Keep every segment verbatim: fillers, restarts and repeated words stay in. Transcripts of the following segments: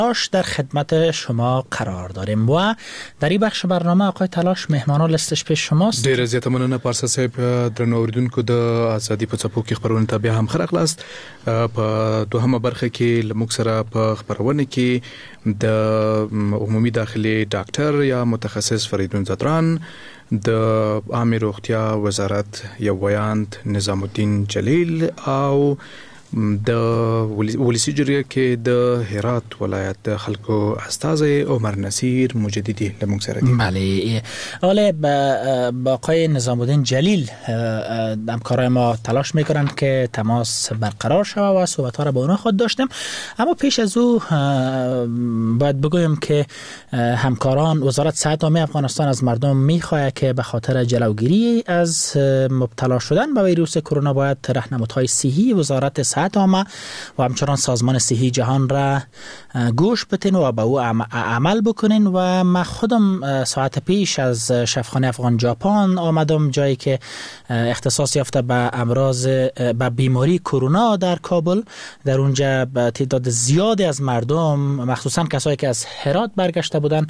در خدمت شما قرار داریم و در این بخش برنامه آقای تلاش مهمانان لستش پیش شماست. ډیر زیاته مننه پارسا صاحب. درنو اوریدونکو د ازادي په څپو کې خبرونه ته بیا هم خرخلاست. په دوهمه برخه کې لموږ سره په خبرونه کې د عمومي داخلي ډاکټر یا متخصص فریدون زدران، د عامه روغتیا وزارت یو ویاند نظام الدین جلیل او د ولسی جرګه کې د هرات ولایت د خلکو استازی عمر نصیر مجددی لمونږ سره دي. بله، حالا با آقای نظام الدین جلیل همکارای ما تلاش میکنن که تماس برقرار شود و صحبت ها را با اونا خود داشتیم. اما پیش از او باید بگویم که همکاران وزارت صحت عامه افغانستان از مردم میخواهد که به خاطر جلوگیری از مبتلا شدن به ویروس کرونا باید راهنمودهای صحی وزارت صحت عامه و همچنان سازمان صحی جهان را گوش بدین و به او عمل بکنین. و من خودم ساعت پیش از شفاخانه افغان ژاپن آمدم، جایی که اختصاص یافته به امراض به بیماری کرونا در کابل. در اونجا تعداد زیادی از مردم، مخصوصا کسایی که از هرات برگشته بودن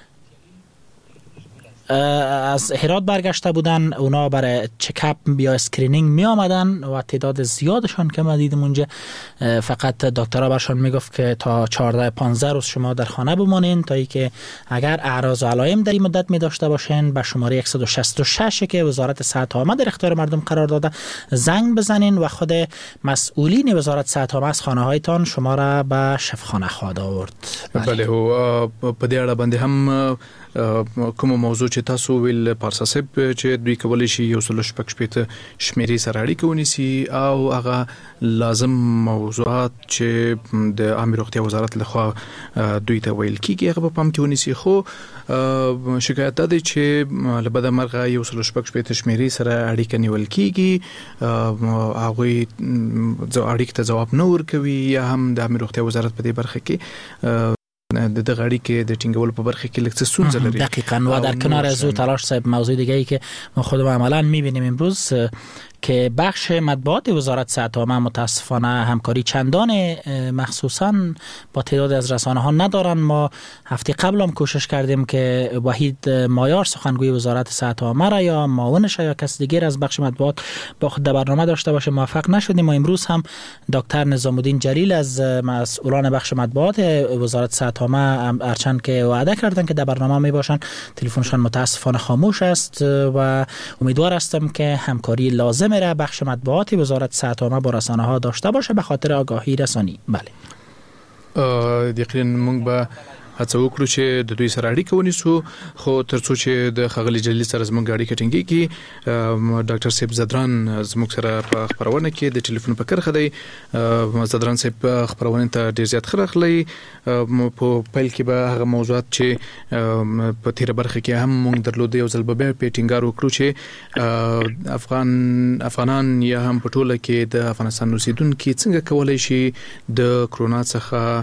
از هرات برگشته بودن اونا برای چکاپ یا اسکرینینگ می آمدن و تعداد زیادشان که ما دیدیم اونجا فقط دکترها برشان میگفت که تا چهارده پانزده روز شما در خانه بمانین تا ای که اگر اعراض و علائم در این مدت می داشته باشین به شماره صد و شصت و شش که وزارت صحت عامه در اختیار مردم قرار داده زنگ بزنین و خود مسئولین وزارت صحت عامه از خانه هایتان شما را به شفاخانه خواهد آورد. بله، هو په دې اړه باندې هم کوم موضوع چې تاسو ویل پارسا صاحب چې دوی کولای شي یو سل شپږ شپږ شمیرې سره اړیکه ونیسي او هغه لازم موضوعات چې د عامه روغتیا وزارت لخوا دوی ته ویل کیږي هغه په پام کې ونیسي. خو شکایت ده چې لبد مرغه یو سل شپږ شپږ شمیرې سره اړیکه نیول کیږي، هغه اړیکه ته جواب نه ورکوي یا هم د عامه روغتیا وزارت په دې برخه کې د دغړی کې د ټینګول په برخه کې لکه ستونزه لري. دقیقاً. و در کنار از او تلاش صاحب موضوع دیگه ای که ما خودمون عملاً می‌بینیم امروز که بخش مطبوعات وزارت صحت عامه متاسفانه همکاری چندان مخصوصا با تعداد از رسانه ها ندارن. ما هفته قبل هم کوشش کردیم که وحید مایار سخنگوی وزارت صحت عامه را یا معاونش یا کس دیگر از بخش مطبوعات با خود برنامه داشته باشه، موفق نشدیم. و امروز هم دکتر نظام الدین جلیل از مسئولان بخش مطبوعات وزارت صحت عامه ارچند که وعده کردن که در برنامه می باشن، تلفنشان متاسفانه خاموش است و امیدوار هستم که همکاری لازم را بخش مطبوعات وزارت صحت عامه با رسانه ها داشته باشه به خاطر آگاهی رسانی. بله، یقینا موږ به هڅه وکړو چې د دوی سره اړیکه ونیسو. خو ترڅو چې د خغلی جلیل سره زموږ اړیکه ټینګیږي، ډاکټر صاحب زدران زموږ سره په خبرونه کې د ټلیفون په کرخه دی. زدران صاحب خبرونه ته ډیر زیات خرخلی. په پیل کې به هغه موضوعات چې په تیر برخه کې هم موږ درلود یو ځل به په ټینګار وکړو چې افغان افغانان یا هم په ټوله کې د افغانستان اوسیدونکو څنګه کولای شي د کرونا څخه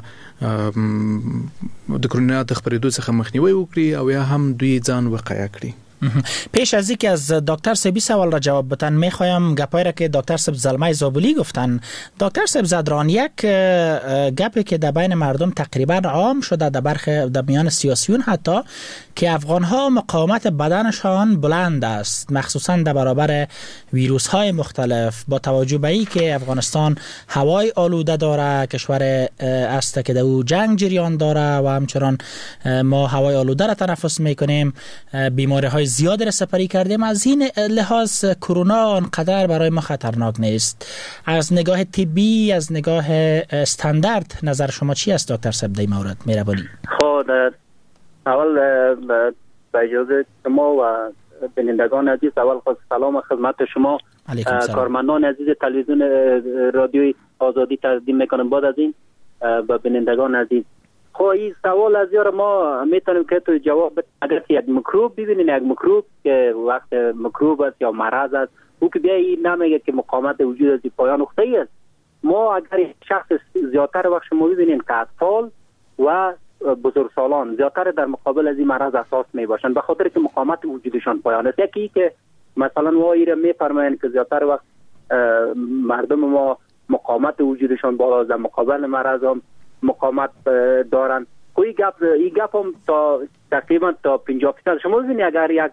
د کرونا د خبرېدو څخه مخنیوي وکړي او یا هم دوی ځان وقایع کړي. پیش از اینکه از دکتر سبی سوال را جواب بدن میخوایم گپایی را که دکتر سب زلمه زابلی گفتن. دکتر سب زدران یک گپی که در بین مردم تقریبا عام شده در برخ در میان سیاسیون حتی که افغان ها مقاومت بدنشان بلند است، مخصوصا در برابر ویروس های مختلف، با توجه به این که افغانستان هوای آلوده داره، کشور است که در او جنگ جریان داره و همچنان ما هوای آلوده را تنفس میکنیم، بیماری های زیاد را سپری کردیم. از این لحاظ کرونا انقدر برای ما خطرناک نیست. از نگاه طبی، از نگاه استاندارد نظر شما چی است دکتر صاحب در مورد؟ مهربانی. خب اول با اجازه شما و بینندگان عزیز اول خود سلام خدمت شما، کارمندان عزیز تلویزیون رادیوی آزادی تقدیم میکنم. بعد از این با بینندگان عزیز، خب این سوال از یار ما میتونیم که تو جواب بدیم. اگر یک میکروب ببینین، یک میکروب که وقت میکروب است یا مرض است، او که بیا این نمیگه که مقاومت وجود از پایان نقطه‌ای است. ما اگر شخص زیادتر وقت شما ببینین که اطفال و بزرگسالان زیادتر در مقابل از این مرض اساس می باشند، به خاطر که مقاومت وجودشان پایان است. یکی که مثلا ما ایره میفرمایند که زیادتر وقت مردم ما مقاومت وجودشان بالا در مقابل مرض هم مقاومت دارند. کوی گپ این گپ هم تا تقریبا تا پنجاه درصد شما ببینید اگر یک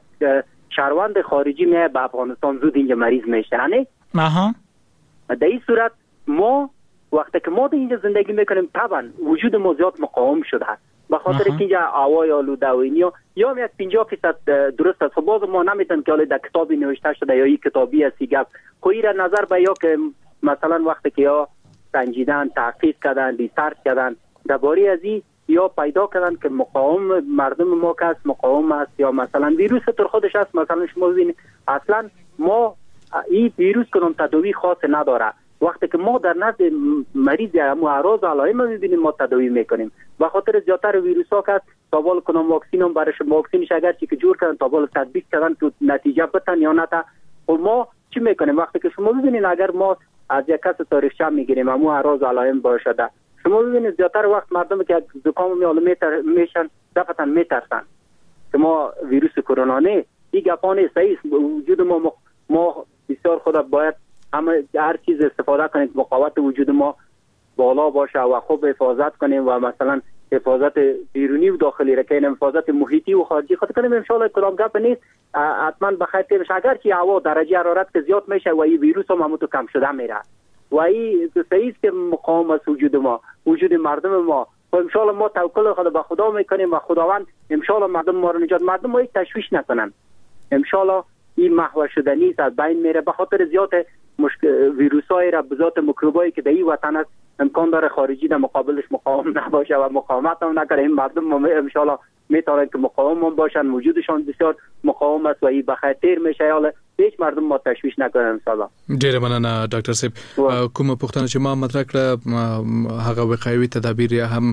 شهروند خارجی میه به افغانستان زود اینجا مریض میشه نه. آها. در این صورت ما وقتی که ما در اینجا زندگی میکنیم طبعا وجود ما زیاد مقاوم شده است. به خاطر که اینجا هوای آلوده و اینیا یا یک پنجاه درصد درست است. باز ما نمیتونیم که در کتابی نوشته شده یا این کتابی است گپ کوی را نظر به یا که مثلا وقتی که یا سنجیدن تحقیق کردن ریسرچ کردن درباره از این یا پیدا کردن که مقاوم مردم ما که است مقاوم است یا مثلا ویروس تر خودش است. مثلا شما ببینید اصلا ما این ویروس کنم تداوی خاص نداره. وقتی که ما در نزد مریض هم اعراض علائم میبینیم ما تداوی میکنیم. به خاطر زیاتر ویروس ها که تابال کنم واکسین هم برش واکسینش اگر چی که جور کردن تابال تطبیق کردن که نتیجه بتن یا نه تا ما چی میکنیم؟ وقتی که شما ببینید اگر ما از یک کس تاریخچه میگیریم همو اعراض علائم باشده شما ببینید زیاتر وقت مردم که زکام میال میتر میشن دفعتا میترسن که ما ویروس کرونا نه. این گپان صحیح وجود ما ما بسیار خود باید همه هر چیز استفاده کنیم که مقاومت وجود ما بالا باشه و خوب حفاظت کنیم و مثلا حفاظت بیرونی و داخلی را کنیم حفاظت محیطی و خارجی خود کنیم. ان شاء الله کدام گپ نیست حتما بخیر میشه. اگر که هوا درجه حرارت که زیاد میشه و این ویروس هم همون کم شده میره و این صحیح که مقاومت وجود ما وجود مردم ما و ان شاء الله ما توکل خود به خدا میکنیم و خداوند ان شاء الله مردم ما رو نجات مردم ما هیچ تشویش نکنن. ان شاء الله این محو شدنی از بین میره. به خاطر زیاد مشکل ویروسای را بذات میکروبایی که در این وطن است امکان داره خارجی در مقابلش مقاوم نباشه و مقاومت هم نکنه. این مردم ما ان شاء الله میتونن که مقاوم هم باشن وجودشان بسیار مقاوم است و این بخاطر میشه حالا هیچ مردم ما تشویش نکنن ان شاء الله. ډیر مننه ډاکټر صاحب. کومه پوښتنه چې ما مطرح کړه هغه وقایوي تدابیر هم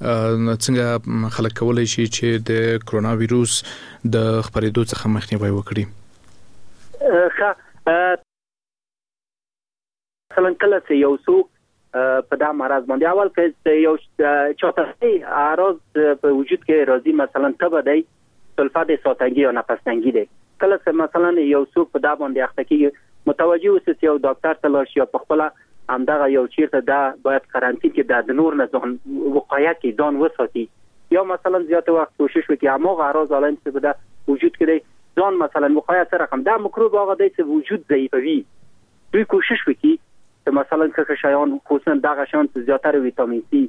څنګه خلک کولای شي چې د کرونا وایروس د خپرېدو څخه مخنیوي وکړي؟ ښه مثلا کله چې یو څوک په دا مرض باندې اول که یو چاته اعراض په وجود کې راځي مثلا تبه دی سلفات ساتنګي یا نفس تنګي دی کله چې مثلا یو څوک په دا باندې اخته کیږي متوجه اوسئ چې یو ډاکټر ته لاړ شي یا په خپل همدغه یو چیرته دا باید قرنطین کې د نور نه ځان وقایه کې ځان وساتي یا مثلا زیات وخت کوشش وکړي هماغه اعراض علائم چې په دا وجود کې دی ځان مثلا وقایه سره کوم دا میکروب هغه دی چې وجود ضعیفوي دوی کوشش وکړي که مثلا که شایان خصوصا دغه شان زیاتر ویتامین سی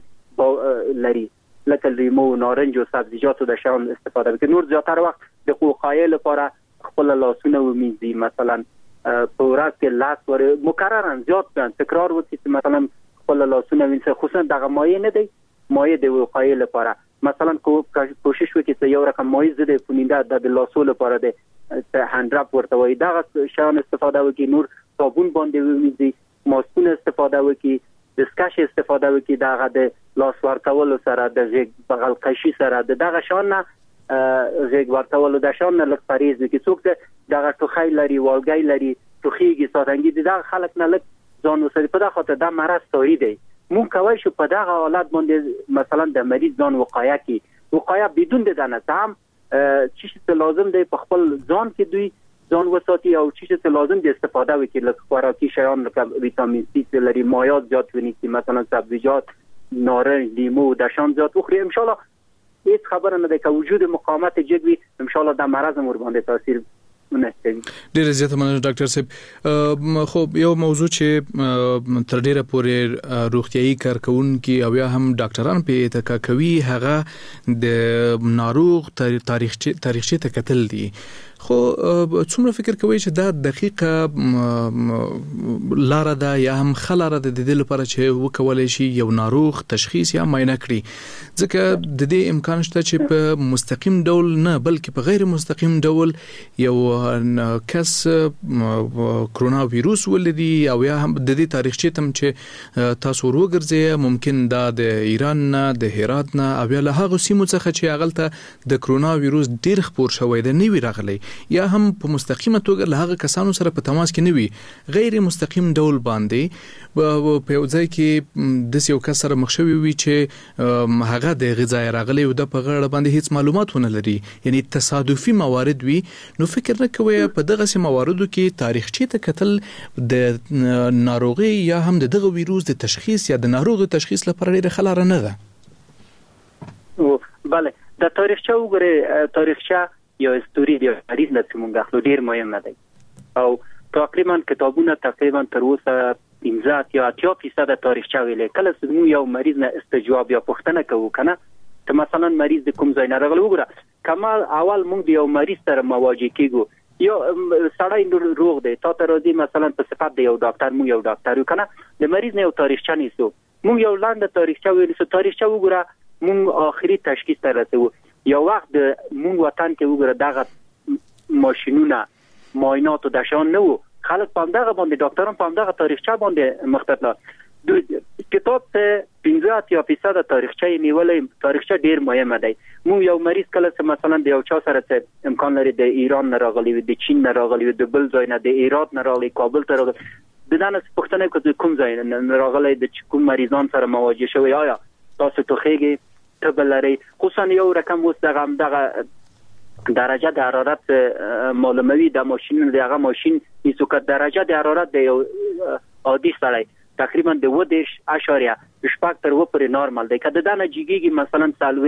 لري لکه لیمو نارنج و سبزیجات د شان استفاده وکړي. نور زیاتر وخت د وقایې لپاره خپل لاسونه ومینځي مثلا په ورځ کې لاس ور مکررا زیات تکرار وکړي مثلا خپل لاسونه وینځي خصوصا دغه مایع نه دی مایع د وقایې لپاره مثلا کوشش وکړي چې یو رقم مایع زده فونینده د لاسو لپاره د هندرپ ورته وایي دغه شان استفاده وکړي. نور صابون باندې ومینځي ماسکونه استفاده وکړي دسکش استفاده وکړي دغه د لاس ورکول سره د غیږ بغل قشي سره دغه شان نه غیږ ورکول د شان نه لږ پریز وکړي. څوک دغه ټوخی لري والګی لري ټوخیږي ساتنګي دغه خلک نه لږ ځان وسري په دغه خاطر د مرض سوري دی مون کوي شو په دغه حالت باندې مثلا د مریض ځان وقایه کی وقایه بدون د نه تام چې لازم دی په خپل ځان کې دوی ځان وساتي او چې لازم دی استفاده وکړي لکه خوراکي شیان لکه ویتامین سی لري مایعات زیات ونیسي مثلا سبزیجات نارنج لیمو د شان زیات وخوري ان شاء الله هیڅ خبره نه ده که وجود مقاومت جدوی ان شاء الله د مرض مور باندې تاثیر ډیر زیات مننه ډاکټر صاحب. خو یو موضوع چې تر ډیره پورې روغتيایي کارکونکو او یا هم ډاکټران په اتکا کوي هغه د ناروغ تاریخچه تاریخچه ته کتل دي. خو څومره فکر کوي چې دا دقیقه لار ده یا هم خلاره ده د دې لپاره چې وکولای شي یو ناروغ تشخیص یا معاینه کړي ځکه د دې امکان شته چې په مستقیم ډول نه بلکې په غیر مستقیم ډول یو کس کرونا وایروس ولري او یا هم د دې تاریخچه تم چې تاسو وګرځي ممکن دا د ایران نه د هرات نه او یا له هغه سیمو څخه چې اغلته د کرونا وایروس ډیر خپور شوی دی نوی راغلی یا هم په مستقیمه توګه له هغه کسانو سره په تماس کې نه وي، غیر مستقیم ډول باندې په یو ځای کې د یو کس سره مخ شوی وي چې هغه د غذا راغلی او د په غړ باندې هیڅ معلومات ونه لري، یعنی تصادفي موارد وي، نو فکر نه کوي په دغه سي مواردو کې تاریخچه ته کتل د ناروغي یا هم د دغه ویروس د تشخیص یا د ناروغ تشخیص لپاره ډیره خلاره نه ده. بله، د تاریخچه وګوره، تاریخچه یا هیستوري د مریض نه څنګه خلو ډیر مهم نه دی او تقریبا کتابونه تقریبا تر اوسه پنځه یا اتیا فیصد تاریخچه ویلې. کله چې موږ یو مریض نه استجواب یا پوښتنه کوو کنه ته مثلا مریض د کوم ځای نه راغلی وګوره، کمال اول موږ د یو مریض سره مواجه کیږو، یو سړی روغ دی تا ته راځي مثلا په صفت د یو ډاکټر، موږ یو ډاکټر یو کنه د مریض نه یو تاریخچه نیسو، موږ یو لاندې تاریخچه ویلو، تاریخچه وګوره موږ آخري تشخیص ته رسو. یو وخت موږ وطن کې وګوره دغه ماشینونه معاینات د شان نه وو، خلک په دغه باندې ډاکټران په دغه تاریخچه باندې مختلف د کتاب ته پنځه یا فیصد تاریخچه نیولې. تاریخچه ډیر مهمه دی. مو یو مریض کله چې مثلا د یو چا سره امکان لري د ایران نه راغلی وي، د چین نه راغلی وي، د بل ځای نه د ایران نه راغلی، کابل ته راغلی، د دانه پښتنه کوم کوم ځای نه راغلی، د کوم مریضان سره مواجه شوی، آیا تاسو توخیږي ته بلري، خصوصا یو رقم وس دغه دغه درجه د حرارت معلوموي د ماشین دغه ماشین هیڅ وخت درجه د حرارت د یو عادي سړی تقریبا د و دیش اشاریه شپږ تر و پورې نورمال دی. کله دانه جګیږي مثلا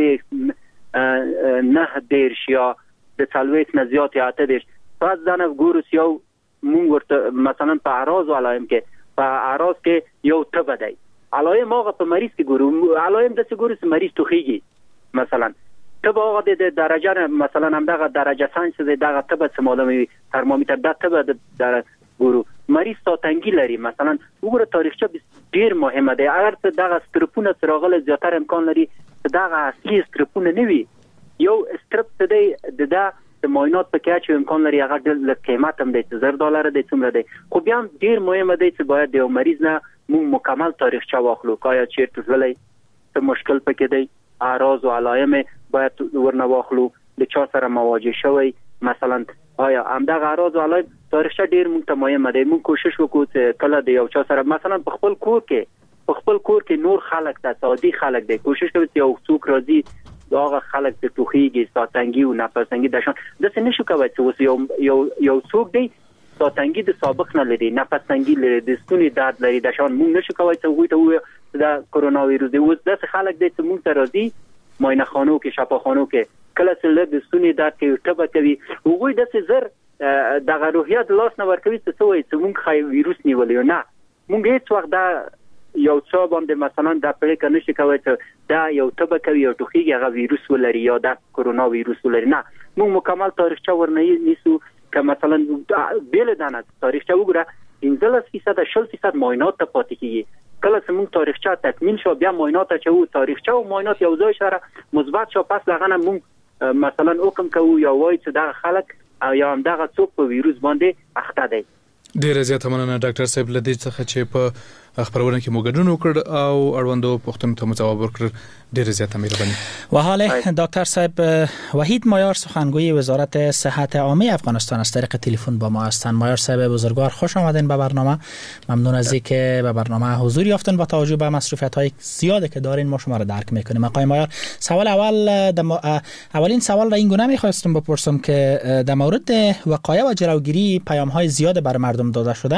څلوي نه دیرش یا د څلوي نه زیات یا اته دیش، پس دانه ګورس یو مونږ ورته مثلا په اعراض علایم کې په اعراض کې یو تبه دی، علایم هغه په مریض کې ګورو، علایم د څه ګورس مریض توخیږي مثلا تبه هغه د درجه مثلا هم دغه درجه ساينس د دغه تبه څه معلوموي، ترمامیتر د تبه د ګورو مریض ساتنګي لري. مثلا وګوره تاریخچه ډیر مهمه ده. اگر ته دغه سترپونه سراغله زیاتره امکان لري دغه اصلي سترپونه نه وي، یو سترپ ته د د معاینات په کې چې امکان لري هغه د قیمت هم د زر ډالر د څومره دی، خو بیا ډیر مهمه ده چې باید د مریض نه موږ مکمل تاریخچه واخلو، کایا چیرته زلای څه مشکل پکې دی، اعراض او علائم باید ورنه واخلو، د چا سره مواجه شوی مثلا آیا همدغه اعراض او علائم تاریخچه ډیر موږ ته مهمه ده. موږ کوشش وکړو چې کله د یو چا سره مثلا په خپل کور کې په خپل کور کې نور خلک ته عادي خلک دی، کوشش کوو چې یو څوک راځي داغه خلک ته توخیږي ساتنګي او نفسنګي د شان د څه نشو کوي چې یو یو یو څوک دی ساتنګي د سابق نه لري، نفسنګي لري، د ستوني درد لري، د شان موږ نشو کوي چې وګورئ ته د کرونا وایروس دی، اوس د خلک دی چې موږ ته راځي معاینه خانو کې شفاخانو کې کله چې له د ستوني درد کې ټبه کوي، وګورئ د څه زر دغه روحیات لاس نه ورکوي چې څه وایي چې موږ خای ویروس نیولې نه، موږ هیڅ وخت دا یو څه باندې مثلا د پړې کنه شي کوي چې دا یو تبه کوي او ټوخیږي هغه ویروس ولري یا د کرونا ویروس ولري، نه موږ مکمل تاریخچه ورنه نیسو که مثلا بیل دانه تاریخچه وګوره پنځلس فیصد شل فیصد معاینات ته پاتې کیږي. کله چې موږ تاریخچه تکمیل شو بیا معاینات چې وو تاریخچه او معاینات یو ځای سره مثبت شو، پس لغه موږ مثلا حکم کوو یا وایي چې دا خلک یا هم دغه څوک په ویروس باندې اخته دی. ډیره زیاته مننه ډاکټر صاحب لدې څخه چې په خبرونه کې موږ وکړ او اړوندو پوښتنو ته جواب ورکړ. ډیره زیاته مهرباني. و حال دکتر صاحب وحید مایار سخنگوی وزارت صحت عامه افغانستان از طریق تلفن با ما هستند. مایار صاحب بزرگوار خوش آمدین به برنامه. ممنون از اینکه به برنامه حضور یافتین. با توجه به مصروفیت‌های زیادی که دارین ما شما را درک می‌کنیم. آقای مایار، سوال اول دم... اولین سوال را این گونه می‌خواستم بپرسم که در مورد وقایع و جلوگیری پیام‌های زیاد بر مردم داده شده.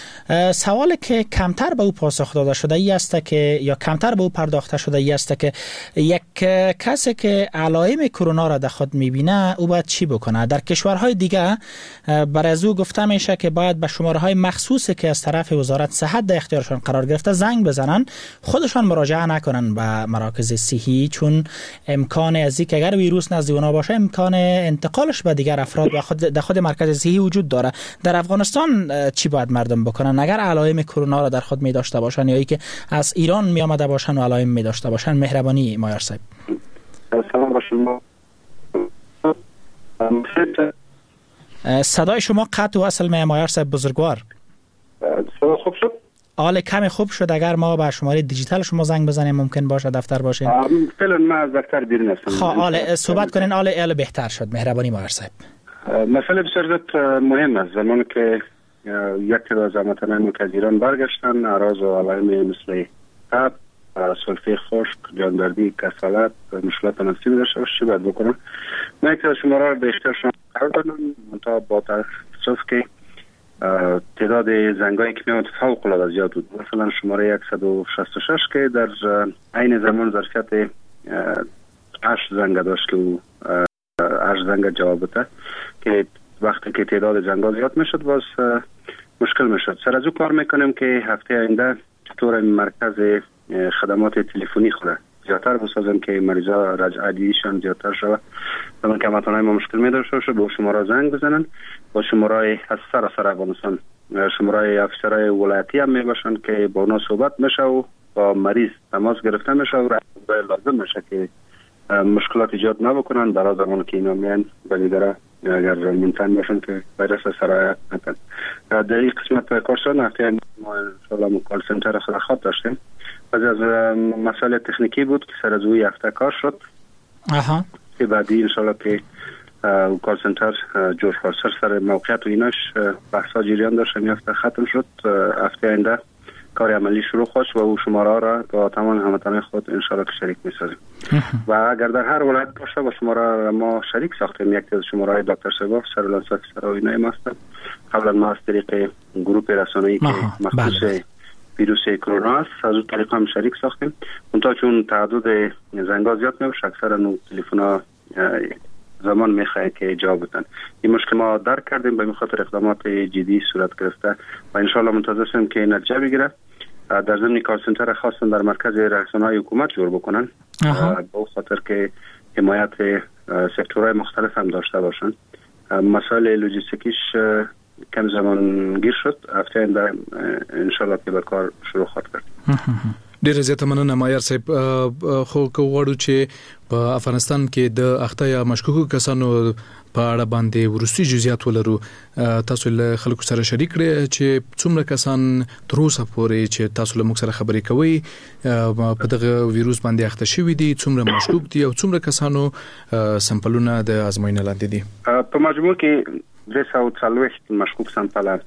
سوالی که کمتر به او پاسخ داده شده ای است که یا کمتر به او پرداخته شده ای است که یک کسی که علائم کرونا را در خود میبینه او باید چی بکنه؟ در کشورهای دیگه برای از او گفته میشه که باید به شماره های مخصوصی که از طرف وزارت صحت در اختیارشان قرار گرفته زنگ بزنن، خودشان مراجعه نکنن به مراکز صحی، چون امکان از اینکه اگر ویروس نزد اونا باشه امکان انتقالش به دیگر افراد و خود در خود مرکز صحی وجود داره. در افغانستان چی باید مردم بکنن اگر علائم کرونا را در خود می داشته باشن یا ای که از ایران می آمده باشن و علائم می داشته باشن؟ مهربانی مایار صاحب. سلام با شما. صدای شما قطع و اصل می مایار صاحب بزرگوار. صدا خوب شد؟ حال کمی خوب شد. اگر ما به شماره دیجیتال شما زنگ بزنیم ممکن باشه دفتر باشه. فعلا ما از دفتر بیرون هستم. خب حال صحبت کنین. حال ال بهتر شد. مهربانی مایار صاحب. مسئله بسیار مهم است. زمانی که یک تعداد از هموطنان که از ایران برگشتن، اعراض و علائم مثل تب، سلفه خشک، جاندردی، کسالت، مشکلات تنفسی داشته باشه، چی باید بکنن؟ من یک شماره به اختیار شما قرار دادم، منتها با تاسف که تعداد زنگایی که میاد فوق العاده زیاد بود. مثلا شماره صد و شصت و شش که در عین زمان ظرفیت هشت زنگ داشت که او هشت زنگ جواب بده، که وقتی که تعداد زنگا زیاد میشد باز مشکل میشد. سر از او کار میکنیم که هفته آینده چطور مرکز خدمات تلفنی خود زیادتر بسازیم که مریضا رجعیشان زیادتر شود. زمان که هموطنان ما مشکل میداشته باشه با شماره زنگ بزنن، با شماره از سراسر افغانستان، شماره افسرهای ولایتی هم میباشن که با اونا صحبت میشه و با مریض تماس گرفته میشه و لازم میشه که مشکلات ایجاد نبکنن برای زمان که اینا میان ولی داره اگر منتن باشن که ویروس سرایت نکن. در این قسمت کار شد هفته ما انشاءالله کال سنتر خود خواب داشتیم. بعضی از مسائل تکنیکی بود که سر از اوی هفته کار شد. اها. که بعدی انشاءالله که کال سنتر جور خواستر سر موقعیت و ایناش بحثا جریان داشت، این هفته ختم شد. هفته آینده کار عملی شروع خواهد و او شماره را با تمام هموطنان خود انشاءالله که شریک می‌سازیم. و اگر در هر ولایت باشه با شماره ما شریک ساختیم. یک از شماره دکتر سبا سرولانس افسر و اینای ما هستند. قبلا ما از طریق گروه رسانه‌ای که مخصوص ویروس کرونا است از اون طریق هم شریک ساختیم. منتها چون تعداد زنگا زیاد میشه اکثرا اون تلفن‌ها زمان میخواه که جواب بدن. این مشکل ما درک کردیم، به خاطر اقدامات جدی صورت گرفته و انشالله منتظر هستیم که نتیجه بگیره. در ضمن کال سنتر خواستن در مرکز رسانه‌های حکومت جور بکنن با خاطر که حمایت سکتورهای مختلف هم داشته باشن. مسائل لوجستیکیش کم زمان گیر شد. هفته آینده انشالله که به کار شروع خواهد کرد. ډیره زیاته مننه مایر صاحب. خو کو وړو چې په افغانستان کې د اخته یا مشکوکو کسانو په اړه باندې ورستي جزئیات ولرو، تاسو له خلکو سره شریک کړئ چې څومره کسان تر اوسه پورې چې تاسو له موږ سره خبرې کوي په دغه ویروس باندې اخته شوي دي، څومره مشکوک دي او څومره کسانو سمپلونه د ازموینې لاندې دي؟ په مجموع کې درې سوه او څلوېښت مشکوک سمپل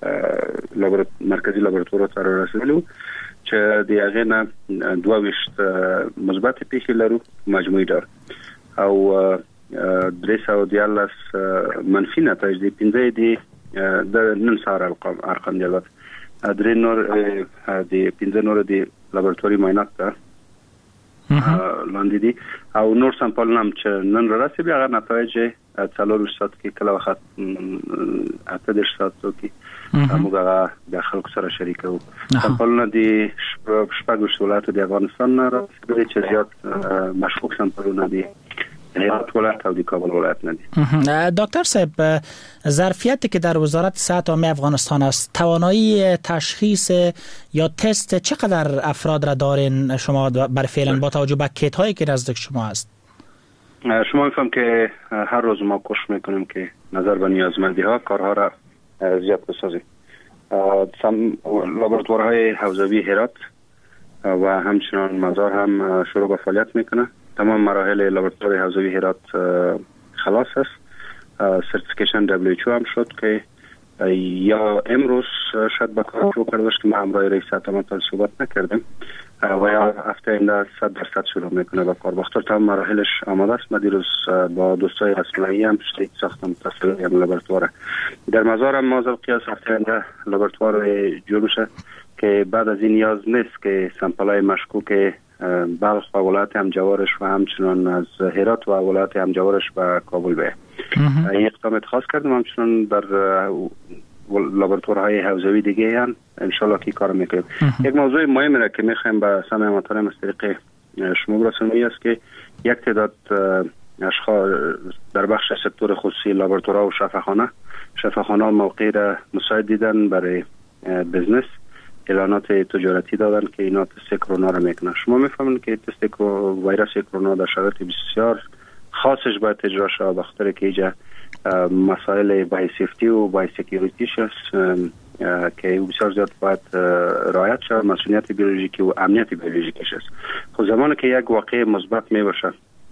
مرکزی لابراتوار ته رسیدلي چې د هغه نه دوه ویشت مثبت پیښې لرو مجموعي ډول او درې سوه دیارلس منفي نتایج دي. پنځه دي د نن سهار ارقام ارقام دي. درې نور د پنځه نور د لابراتواري معاینات ته لاندې دي او نور سمپل هم چې نن را رسېږي هغه نتایج څلور ساعت کې کله وخت اته دېرش ساعت کې موږ هغه د خلکو سره شریکو. سمپلونه د شپږ ولایتو د افغانستان نه راځي چې زیات مشکوک سمپلونه دي هرات ولایت او د کابل ولایت نه دي. دکتر صاحب، ظرفیتی که در وزارت صحت عامه افغانستان است، توانایی تشخیص یا تست چقدر افراد را دارین شما برای فعلا با توجه به کیت هایی که نزد شما است؟ شما میفهم که هر روز ما کوشش میکنیم که نظر به نیازمندی ها کارها را زیاد بسازیم. لابراتوارهای حوزوی هرات و همچنان مزار هم شروع به فعالیت میکنه. تمام مراحل لابراتوار حوزوی هرات خلاص است. سرتیفیکیشن دبلیو اچ او هم شد که یا امروز شاید با کار شروع کرده که ما همراه رئیس اتمام صحبت نکردیم و یا هفته آینده صد درصد شروع میکنه با کار. بخاطر تمام مراحلش آماده است. من دیروز با دوستای اسماعیلی هم شریک ساختم تصویر لابراتوار. در مزار هم ما قیاس هفته آینده لابراتوار جور بشه که بعد از این نیاز نیست که سمپلای مشکوک بلخ و ولایت همجوارش و همچنان از هرات و ولایت همجوارش و کابل به این اقدام اتخاذ کردیم. همچنان در لابراتوارهای حوزوی دیگه هم انشالله که کار میکنیم. یک موضوع مهم را که میخوایم به سمع هموطنان از طریق شما برسونیم است که یک تعداد اشخاص در بخش سکتور خصوصی لابراتوارها و شفاخانه شفاخانه موقعی را مساعد دیدن برای بزنس، اعلانات تجارتی دادن که اینا تست کرونا را میکنن. شما میفهمید که تست ویروس کرونا در شرایط بسیار خاصش باید اجرا شود به خاطر که اینجا مسائل بای سیفتی و بای سکیوریتیش است که بسیار زیاد باید رعایت شود. مسئولیت بیولوژیکی و امنیت بیولوژیکیش است. خب زمانی که یک واقعه مثبت می باشه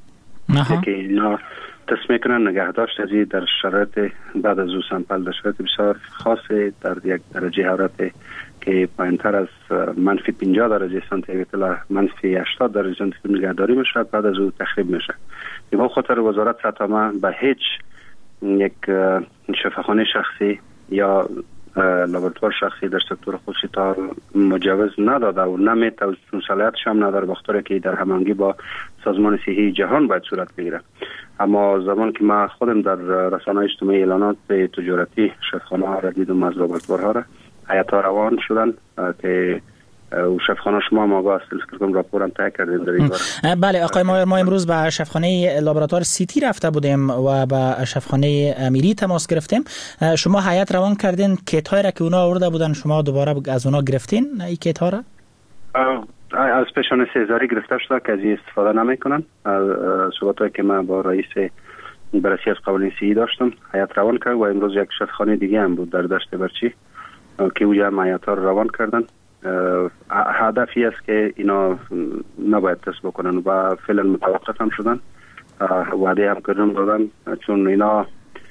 که اینا تصمیم کنن نگهداشت از در شرایط بعد از او سامپل در شرایط بسیار خاصه در یک درجه حرارت که پایینتر از منفی پنجاه درجه سانتیگراد تا منفی هشتاد درجه سانتیگراد نگهداری میشه، بعد از او تخریب میشه. به خاطر وزارت صحت به هیچ یک شفاخانه شخصی یا لابراتوار شخصی در سکتور خصوصی تا مجوز نداده و نمیتونه صلاحیتش هم نداره، بخاطر که در هماهنگی با سازمان صحی جهان باید صورت بگیره. اما زمان که ما خودم در رسانه‌های اجتماعی اعلانات تجارتی شفاخانه ها را دیدم از لابراتوارها را هیئت روان شدن که و شفاخانه شما ما با استلسکرکم راپورم تایید کردیم در این باره. بله آقای مایر، ما امروز به شفاخانه لابراتوار سیتی رفته بودیم و به شفاخانه امیری تماس گرفتیم. شما هیئت روان کردین کیت های را که اونا آورده بودن شما دوباره از اونا گرفتین این کیت ها را؟ از پیشان سیزاری گرفته شده که از این استفاده نمیکنن. صحبتایی که من با رئیس بررسی از قوانین صحی داشتم هیئت روان کرد و امروز یک شفاخانه دیگه هم بود در دشت برچی که اونجا هم هیئت ها روان کردن. هدفی است که اینا نباید تست بکنن و فعلا متوقف هم شدن، وعده هم کردن دادن، چون اینا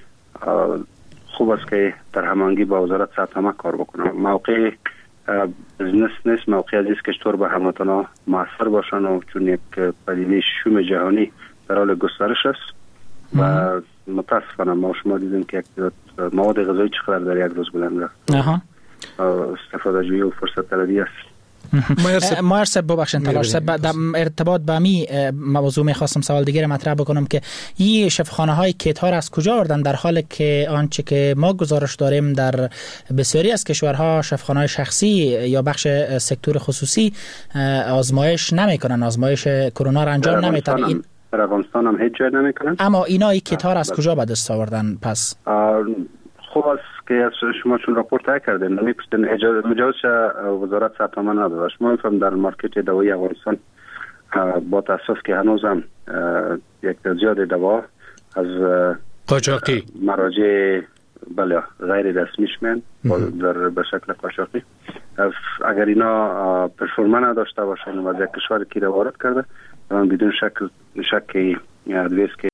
خوب است که در هماهنگی با وزارت صحت هم کار بکنن. موقع بزنس نیست، موقع عزیز که چطور به هموطنا موثر باشن و چون یک پدیده شوم جهانی در حال گسترش است و متاسفانه ما شما دیدیم که مواد غذایی چقدر در یک روز بلند رفت. استفاده جویی و فرصت طلبی است. مایر صاحب ببخشید تلاش صاحب در ارتباط با می موضوع میخواستم سوال دیگه مطرح بکنم که این شفاخانه های کیت ها را از کجا آوردن، در حالی که آنچه که ما گزارش داریم در بسیاری از کشورها شفاخانه های شخصی یا بخش سکتور خصوصی آزمایش نمیکنن، آزمایش کرونا را انجام نمیدن. این در افغانستان هم هیچ جای نمیکنن. اما اینا این کیت ها را از کجا به دست آوردن؟ پس خوب است که شما چون راپورت تایید کردین نمی‌پرسیدین اجازه مجوز وزارت صحت ما نداده. شما میفهم در مارکت دوایی افغانستان با تاسف که هنوزم یک زیاد دوا از قاچاقی مراجع بله غیر رسمی شمن در به شکل قاچاقی، اگر اینا پرفورما نداشته باشن و از یک کشور که وارد کرده بدون شک شک ادویس که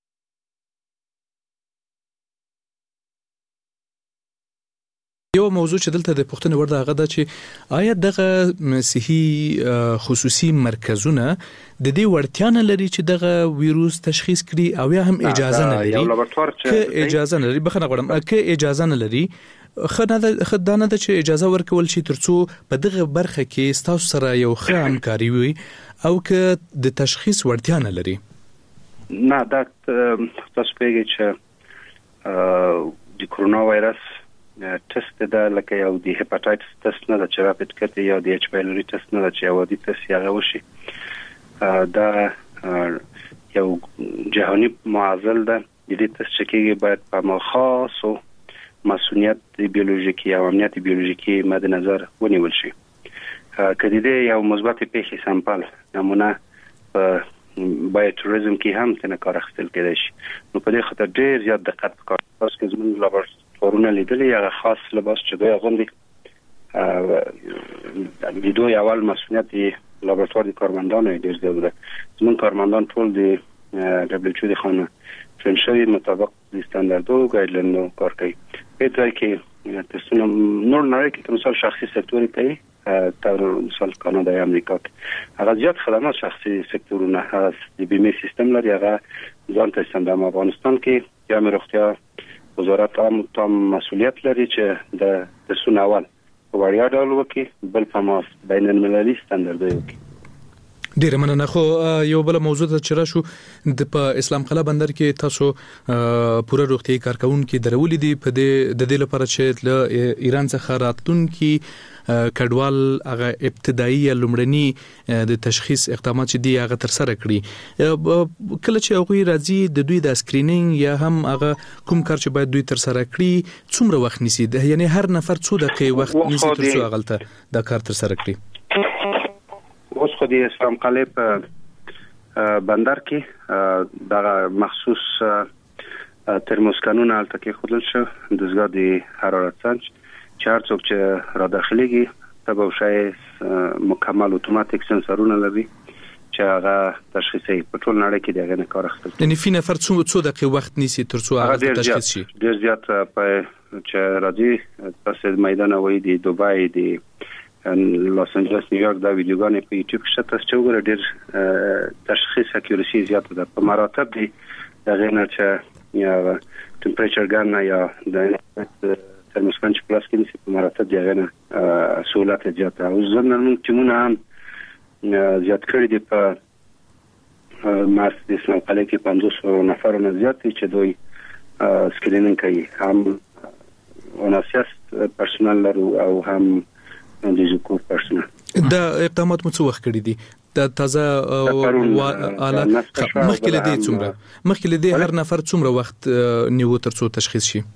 یو موضوع چې دلته د پښتنې ورده هغه ده چې آیا دغه صحي خصوصي مرکزونه د دې وړتیا نه لري چې دغه ویروس تشخیص کړي او یا هم اجازه نه لري که اجازه نه لري بخنه غواړم که اجازه نه لري خدای نه ده چې اجازه ورکول شي ترڅو په دغه برخه کې ستاسو سره یو ښه همکاري وي او که د تشخیص وړتیا نه لري؟ نه دا تاسو پیږئ چې د کرونا وایرس تست ده لکه یو د هپاتایتس تست نه ده چې راپید کټ یا د اچ پایلوري تست نه ده چې یو د تست هغه وشي. دا یو جهانی معضل ده. د دې تست چې کېږي باید په خاص او مسئولیت بیولوژیکی او امنیت بیولوژیکی مد نظر ونیول شي. که د دې یو مثبت پیښې سامپل نمونه په بایوتوریزم کې هم تنه کار اخیستل کېدای شي، نو په دې خاطر ډېر زیات دقت پکار دی. تاسو کې زموږ لابراتوارونه لیدلي هغه خاص لباس چې دوی اغوندي د دوی اول مسئولیت لابراتوار د کارمندانو ډېر زیات ده. زموږ کارمندان ټول د دبليو ایچ او د خانه ټرین شوي مطابق د ستاندردو ګایډلاینونو کار کوي. په دې کې تاسو نور نړۍ کې مثال شخصي سکتور کوي تر مثال کانادا یا امریکا کې هغه زیات خدمات شخصي سکتورونه هغه د بیمه سیستم لري، هغه ځان ته ستنده. افغانستان کې یا روغتیا وزارت هم تام مسئولیت لري چې د تاسو اول وړیا ډول وکي بل په بین المللي ستاندرد وکي. ډیره مننه. خو یو بل موضوع ته چې راشو د په اسلام قلعه بندر کې تاسو پوره روغتي کارکونکو درولې دي په د دې لپاره چې له ایران څخه راتلونکي کډوال هغه ابتدایي لومړني د تشخیص اقدامات چې دی هغه تر سره کړی. کله چې هغه راځي د دوی د سکرینینګ یا هم هغه کوم کار چې باید دوی تر سره کړی څومره وخت نیسي؟ یعنی هر نفر څو دقیقې وخت نیسي تر څو هغه دا کار تر سره کړی؟ اوس خو د اسلام قلعه په بندر کې دا مخصوص ترموسکانونه البته کې خودل شو دزګاه د حرارت سنج چې هر څوک چې را داخليږي تبه شای مکمل اتوماتیک سنسورونه لري چې چې هغه تشخیصي په ټول نړۍ کې دغه کار اخیستل. یعنی فی نفر څو څو دقیقې وخت نیسي ترڅو هغه تشخیص شي؟ ډیر زیات په چې راځي تاسو میدان وای دی دوبای دی لس انجلس نیویورک دا ویډیوګانې په یوټیوب کې شته چې وګورئ ډیر تشخیص اکیورسي زیات ده په مراتب دي دغه نه چې یا ټمپریچر ګان یا د ترموسکان چې پلاس کې نسی په مراتب دی هغه نه سہولت زیات او زموږ ټیمونه هم زیات کړی دي په مارس د اسلام کلی کې پنځوس نفر نه زیات دي چې دوی سکرینینګ کوي هم اوناسیاس پرسونل لرو او هم د زکو پرسونل. دا اقدامات مو څه وخت کړی دي؟ دا تازه اعلی مخکې له دې څومره مخکې له دې هر نفر څومره وخت نیو ترڅو تشخیص شي؟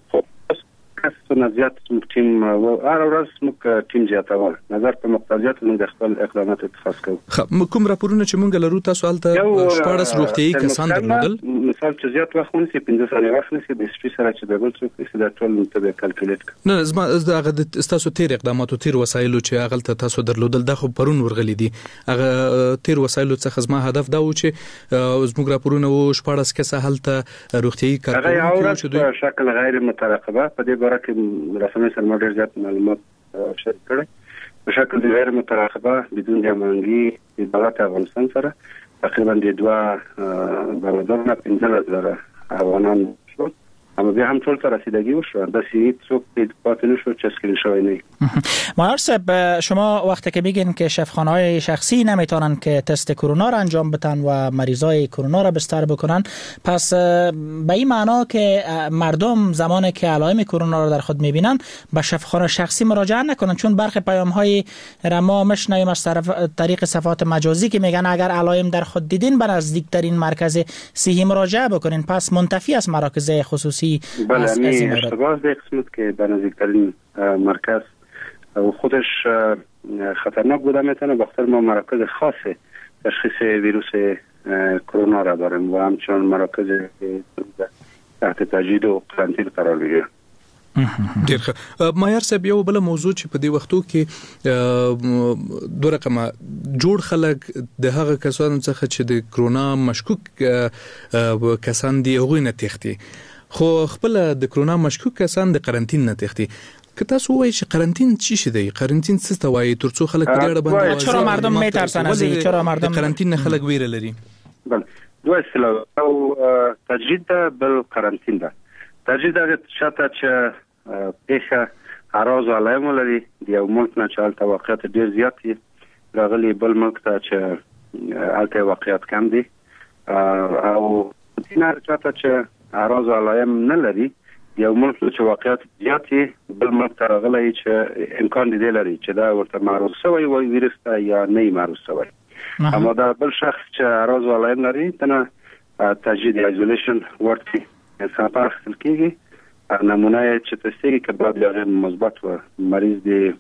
کس نزیات ټیم او هر ورځ موږ ټیم زیاتول نظر په مقتضیات موږ د خپل اقدامات اتخاذ کوو. خو کوم راپورونه چې موږ لرو تاسو هلته شپږ روغتيایي کسان درلودل مثال چې زیات وخت ونیسي پنځه ساعته وخت ونیسي د سپیس سره چې د بل څه کې د ټول متبع کلکولیټ کړه. نه زما هغه د تاسو تیر اقدامات او تیر وسایلو چې هغه ته تاسو درلودل د خو پرون ورغلي دي هغه تیر وسایلو څخه زما هدف دا و چې زموږ راپورونه و شپږ کسه هلته روغتيایي کارکونکو چې دوی شکل غیر مترقبه په دې باره کې رسمي سره ماډل زیات معلومات شریک کړي په شکل د غیر مترقبه بدون د امنګي د دولت افغانستان سره تقریبا د دوه برابرونه پنځه زره افغانان شو اما بیا هم ټول ته رسیدگی وشو د سیت څوک د پاتنه شو چې اسکرین شوی نه. مهار صاحب شما وقتی که میگین که شفاخانه‌های شخصی نمیتونن که تست کرونا را انجام بدن و مریضای کرونا را بستر بکنن پس به این معنا که مردم زمانی که علائم کرونا را در خود میبینن به شفاخانه شخصی مراجعه نکنن چون برخی پیام‌های را ما میشنویم از طریق صفحات مجازی که میگن اگر علائم در خود دیدین به نزدیکترین مرکز صحی مراجعه بکنین پس منتفی از مراکز خصوصی. بله این اشتباه به قسمت که به نزدیکترین مرکز و خودش خطرناک بوده میتونه بخاطر ما مراکز خاص تشخیص ویروس کرونا را داریم و همچنان مراکز تحت تجدید و قرنطینه قرار میگیره. ډیر ښه مایار صاحب یو بل موضوع چې په دې وختو کې دوه رقمه جوړ خلک د هغه کسانو څخه چې د کرونا مشکوک کسان دي هغوی نه تښتي خو خپل د کرونا مشکوک کسان د قرنطین نه تښتي که تاسو وایي چې قرنطین چی شي دی قرنطین څه ته وایي ترڅو خلک په دې اړه باندې چرا مردم میترسن از این چرا مردم قرنطین نه خلک ویره لري؟ بله دوه اصطلاح او تجدید بل قرنطین ده. تجدید هغه شته چې پیښه اراز علایم لري د یو ملک نه چې هلته واقعیت ډیر زیات دي راغلي بل ملک ته چې هلته واقعیت کم دي او دینه چاته چې اراز علایم نه لري یو ملک چې واقعیت زیات دي بل ملک ته راغلي چې امکان دی لري چې دا ورته معرض شوی وي ویروس ته یا نه معرض شوی اما دا بل شخص چې اراز علایم لري تنه تجدید ایزولیشن ورته سپارښتنه اخیستل کیږي نمونه چې تستیږي که بعد یا مثبت و مریض دی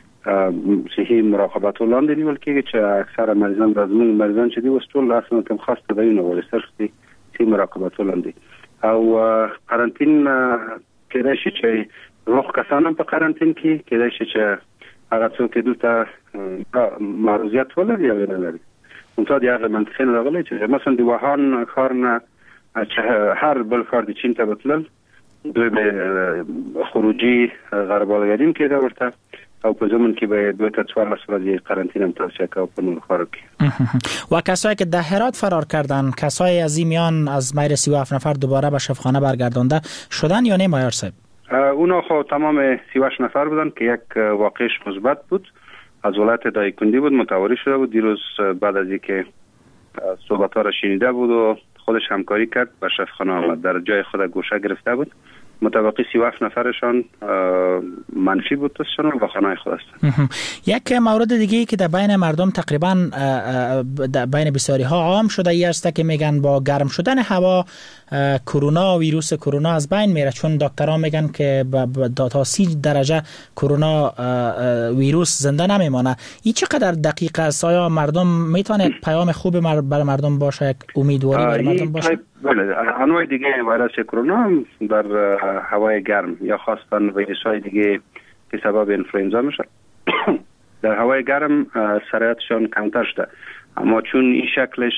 صحی مراقبت لاندې نیول کېږي چې اکثر مریضان د زموږ مریضان چې دي اوس ټول اصلا کوم خاص تداوی نه ولې صرف دي صحی مراقبت لاندې او قرنطین کېدای شي چې روغ کسان هم په قرنطین کې کېدای شي چې هغه څوک دلته معروضیت ولري یا نه لري همتا د هغه منطقې نه راغلی چې مثلا د وهان ښار نه چې هر بل ښار د چین ته بتلل دوی به خروجی غربالګریم کېده ورته او په زمون کې به دوی تا چهارده ورځې قرنطینه هم توصیه کوي په نور ښارو کې. و کسایی که در هرات فرار کردن کسایی از این میان از میر سی و هفت نفر دوباره به شفاخانه برگردانده شدن یا نه مایار صاحب؟ اونا خو تمام سی و هشت نفر بودن که یک واقعش مثبت بود از ولایت دایکنډي بود متواری شده بود دیروز بعد از اینکه صحبت‌ها را شنیده بود و خودش همکاری کرد به شفاخانه آمد در جای خود گوشه گرفته بود متوقع سی و هفت نفرشان منفی بود تستشان و به خانه خود هستند. یک مورد دیگه که در بین مردم تقریبا در بین بسیاری ها عام شده ای است که میگن با گرم شدن هوا کرونا ویروس کرونا از بین میره چون دکترها میگن که تا سی درجه کرونا ویروس زنده نمیمانه. این چقدر دقیق است؟ آیا مردم میتونه پیام خوب برای مردم باشه یک امیدواری برای مردم باشه؟ بله انواع دیگه ویروس کرونا در هوای گرم یا خاصتا ویروس‌های دیگه که سبب انفلوئنزا میشه در هوای گرم سرایتشان کمتر شده اما چون این شکلش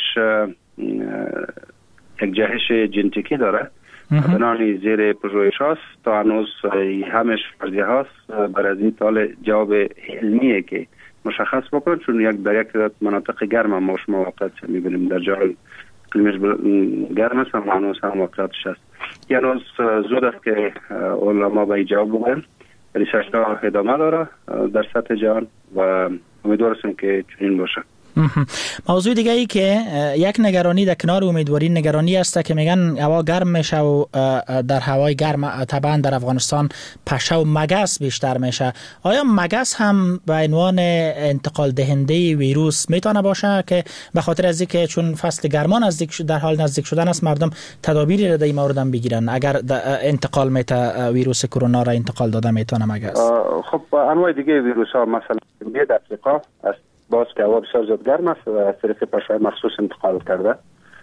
یک جهش ژنتیکی داره بنابراین زیر پژوهش هاست تا هنوز همش فرضیه هاست بر از این تال جواب علمیه که مشخص بکنن، چون یک در یک مناطق گرم ما شما واقعیت میبینیم در جای کلیمش گرم است اما هنوز هم واقعیتش هست. یه روز زود است که علما به جواب بگن، ریسرچ ها ادامه داره در سطح جهان و امیدوار هستیم که چنین باشه. موضوع دیگه ای که یک نگرانی در کنار امیدواری نگرانی است که میگن هوا گرم میشه و در هوای گرم طبعا در افغانستان پشه و مگس بیشتر میشه. آیا مگس هم به عنوان انتقال دهنده ویروس میتونه باشه که به خاطر از اینکه چون فصل گرما نزدیک در حال نزدیک شدن است مردم تدابیری را در این مورد هم بگیرن اگر انتقال میته ویروس کرونا را انتقال داده میتونه مگس؟ خب انواع دیگه ویروس ها مثلا در افریقا است باز که هوا بسیار زیاد گرم است و از طریق پشه مخصوص انتقال کرده.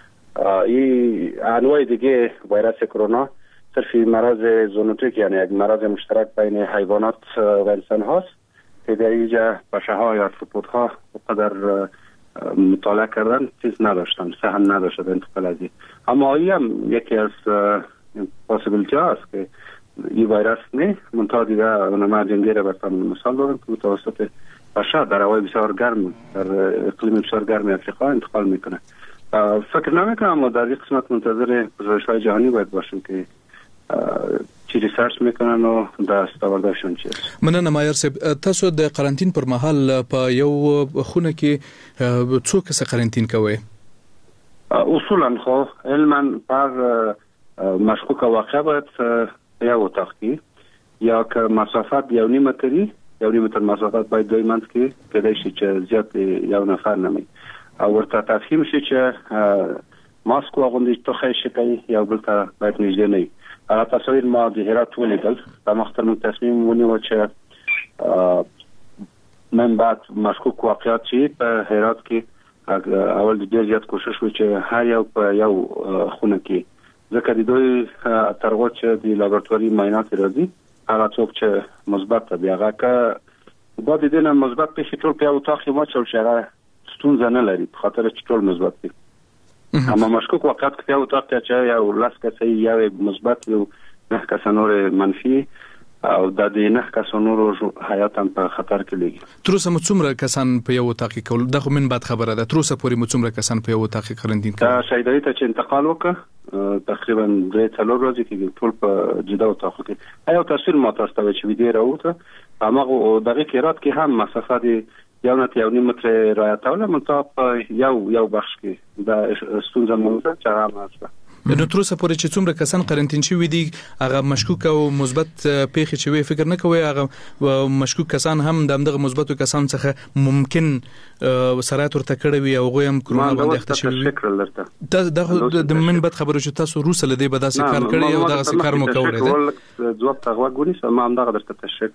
این انواع دیگه ویروس کرونا صرف مرض زونوتیک یعنی یک مرض مشترک بین حیوانات و انسان هاست که در اینجا پشه ها یا سپوت ها قدر مطالعه کردن چیز نداشتن، سهم نداشتن انتقال از این. اما این هم یکی از پاسیبیلیتی هاست که این ویروس نه منطقه دیگه اونما جنگی را برسان مثال دارم که توسط پشه در هوای بسیار گرم در اقلیم بسیار گرم افریقا انتقال میکنه. فکر نمیکنم اما در این قسمت منتظر پژوهش‌های جهانی باید باشیم که چی ریسرچ میکنن و دستاوردشون چی است. مننه مایر صاحب، تاسو د قرنټین پر مهال په یو خونه کې څو کسه قرنټین کوي؟ اصولا خو علما پر مشکوک واقع باید یو اتاق کې یا که مسافت یو نیم متری یو نیم متر مسافت باید دوی منځ کې کېدای شي چې زیات یو نفر نه وي او ورته تفهیم شي چې ماسک واغوندي توخی شي کوي یا بل ته باید نږدې نه وي. هغه تصویر ما د هرات ولیدل، دا مختر من تصمیم ونیو چې من بعد مشکوک واقعیت شي په هرات کې اول د ډېر زیات کوشش و چې هر یو په یو خونه کې ځکه د دوی ترغوت چې د لابراتواري معاینات راځي هغه څوک چې مثبت دی هغه که با د دې نه مثبت پیښې ټول په یو اتاق کې واچول شي هغه ستونزه نه لري په خاطر چې ټول مثبت دي. اما مشکوک واقعیت کې یو اتاق کې چې یو لاس کسې یو مثبت یو نه کس نور منفي او د دې نه کس نور حیات هم په خطر کې لګي. تر اوسه مو څومره کسان په یو اتاق کې کول دغه من بعد خبره ده؟ تر اوسه پورې مو څومره کسان په یو اتاق کې قرنطین کړل؟ دا شهیدای ته چې انتقال وکړ تقریبا درې څلور ورځې کې ټول په جده اتاق کې ایو تصویر ما تاسو ته چې ویډیو راوته هغه دغه کې رات کې هم مسافت یو نه یو نیم متر رعایتول منطقه یو یو بخش کې دا ستونزه موجوده چې هغه است. نو تر اوسه پورې چې څومره کسان قرنطین شوي دي هغه مشکوک او مثبت پیښې چې وي فکر نه کوي هغه مشکوک کسان هم دغه مثبت کسان څخه ممکن سرایت ورته کړی وي او غویم کرونا باندې اخته شوی وي. دا د من بد خبرو چې تاسو روسه لدی به داسې کار کړی او دغه کار مو کولای دی. ځواب تغوا ګونی سم هم دغه درته تشکر.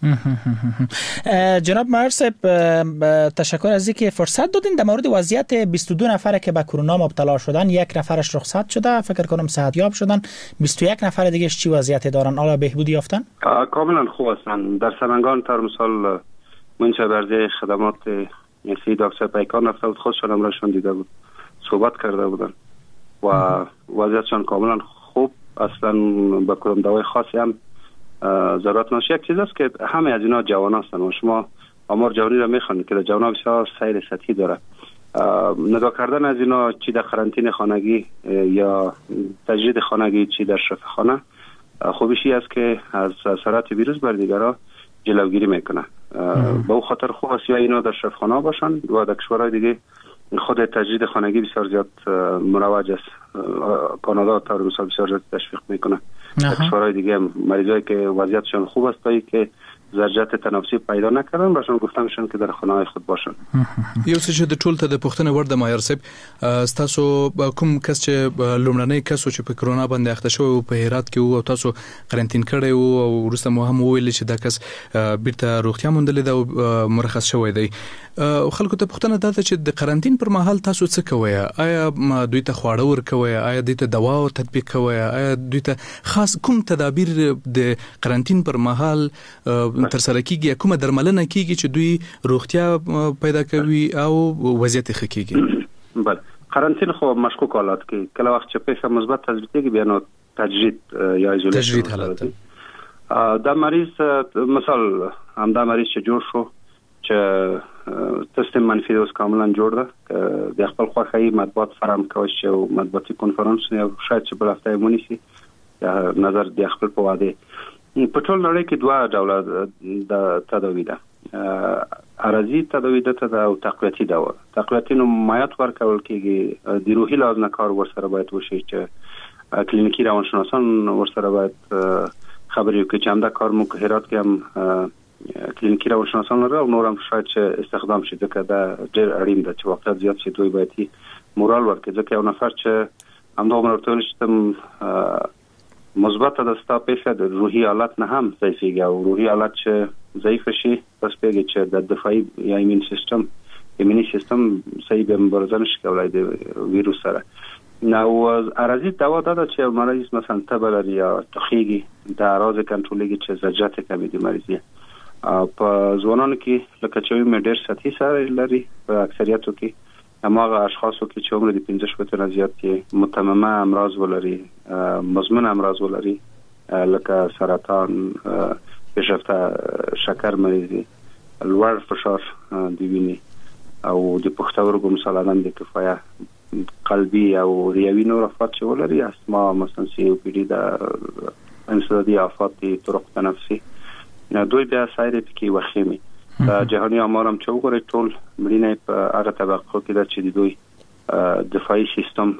جناب مایر صاحب تشکر از اینکه فرصت دادین. در مورد وضعیت بیست و دو نفر که به کرونا مبتلا شدن یک نفرش رخصت شده فکر کنم صحت یاب شدن، بیست و یک نفر دیگه چی وضعیت دارن؟ آیا بهبودی یافتن؟ کاملا خوب هستن. در سرنگان تر مثال منشأ برزه خدمات یعنی دکتر پیکان رفته بود، خودشان هم راشون دیده بود، صحبت کرده بودن و وضعیتشان کاملا خوب. اصلا با کدام دوای خاصی هم ضرورت نشه. یک چیز است که همه از اینا جوان هستن و شما آمار جوانی را میخوانید که جوان بسیار سیر سطحی داره. نگاه کردن از اینا چی در قرنطینه خانگی یا تجدید خانگی چی در شفاخانه خوبیشی است که از سرایت ویروس بر دیگرها جلوگیری میکنه. به او خاطر خوب است یا اینا در شفاخانه باشن و در کشورهای دیگه خود تجدید خانگی بسیار زیاد مروج است. کانادا تا مثلا بسیار زیاد تشویق میکنه. در کشورهای دیگه مریضایی که وضعیتشان خوب است تا که ضررات تنفسی پیدا نکردن باشن گفتمشون که در خانه‌های خود باشن. یو څه چې د ټول ته د پښتنه ورده مایر صاحب تاسو کوم کس چې لومړنی کس چې په کرونا باندې اخته شو او په هرات کې او تاسو قرنطین کړی او ورسته مو هم ویل چې دا کس بیرته روغتیا موندلې ده او مرخص شوی دی. خلکو ته پښتنه ده چې د قرنطین پر مهال تاسو څه کوئ؟ آیا دوی ته خواړه ورکوئ؟ آیا دوی ته دوا او تطبیق کوئ؟ آیا دوی ته خاص کوم تدابیر د قرنطین پر مهال تر سره کیږي کومه درملنه کیږي چې دوی روغتیا پیدا کوي او وضعیت ښه کیږي؟ بله قرنطین خو مشکوک حالات کې کله وخت چې پیښه مثبت تثبیت کیږي بیا نو تجرید یا ایزولیشن تجرید حالت دا مریض مثال هم دا مریض چې جوړ شو چې تست منفي اوس کاملا جوړ ده د خپل خوښي مطبوعات فراهم کوي چې مطبوعاتي کنفرانس یا شاید چې بل هفته مونږ شي یا نظر د خپل په واده په ټول نړۍ کې دوه ډول د تداوی ده عرضی تداوی ده او تقویتی دوا. تقویتی نو مایات ورکول کېږي د روحي لحاظ نه کار ورسره باید وشي چې کلینیکی روانشناسان ورسره باید خبرې وکړي چې همدا کار موږ هرات کې هم کلینیکی روانشناسان لرو او نور هم شاید چې استخدام شي ځکه دا ډېر اړین ده چې واقعیت زیات شي دوی باید مورال ورکړي ځکه یو نفر چې همدغه ورته چې مثبت ده ستا پیښه د روحي حالت نه هم ضعیفېږي او روحي حالت چې ضعیف شي پس پیږي چې د دفاعي یا ایمین سیستم ایمینی سیستم صحیح به مبارزه نشي کولای د ویروس سره. نو عرضی دوا ده چې مریض مثلا تبه لري یا تخیږي د اعراض کنټرولېږي چې زجرت کمی د مریض په ځوانانو کې لکه چې مې ډېر سطحي سره لري په اکثریتو کې هماغه اشخاصو کې چې عمر د پنځه شپږ نه زیات کې متممه امراض ولري مزمن امراض ولري لکه سرطان پیشرفته شکر مریضي لوړ فشار د وینې او د پښتورګو مثلا د کفایه قلبي او ریوي نور افات چې ولري استما مثلا سی او پی ډي د انسدادي افات طرق تنفسي دوی بیا سایر پکې وخیمي د جهاني امارم چې وګورئ ټول مړینه په هغه طبقو کې ده چې د دوی دفاعي سیستم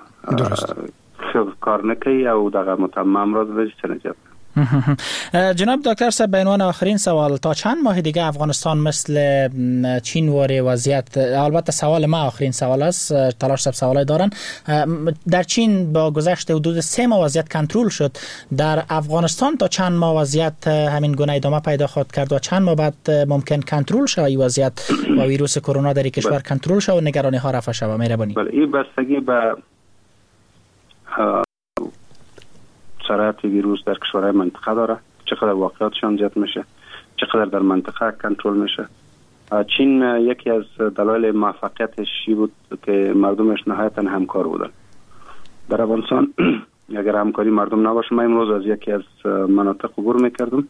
کار نه کوي او دغه متمم امراض لري چې زیات. جناب دکتر صاحب به عنوان آخرین سوال تا چند ماه دیگه افغانستان مثل چین واره وضعیت البته سوال ما آخرین سوال است تلاش سب سوالای دارن در چین با گذشت حدود سه ماه وضعیت کنترل شد در افغانستان تا چند ماه وضعیت همین گونه ادامه پیدا خواهد کرد و چند ماه بعد ممکن کنترل شود این وضعیت با ویروس کرونا در کشور کنترل شود و نگرانی ها رفع شود؟ مهربانی. بله این بستگی به سرعت ویروس در کشورهای منطقه داره چقدر واقعیتشان زیاد میشه چقدر در منطقه کنترل میشه. چین یکی از دلایل موفقیتش بود که مردمش نهایتا همکار بودن. در افغانستان اگر همکاری مردم نباشه من امروز از یکی از مناطق عبور میکردم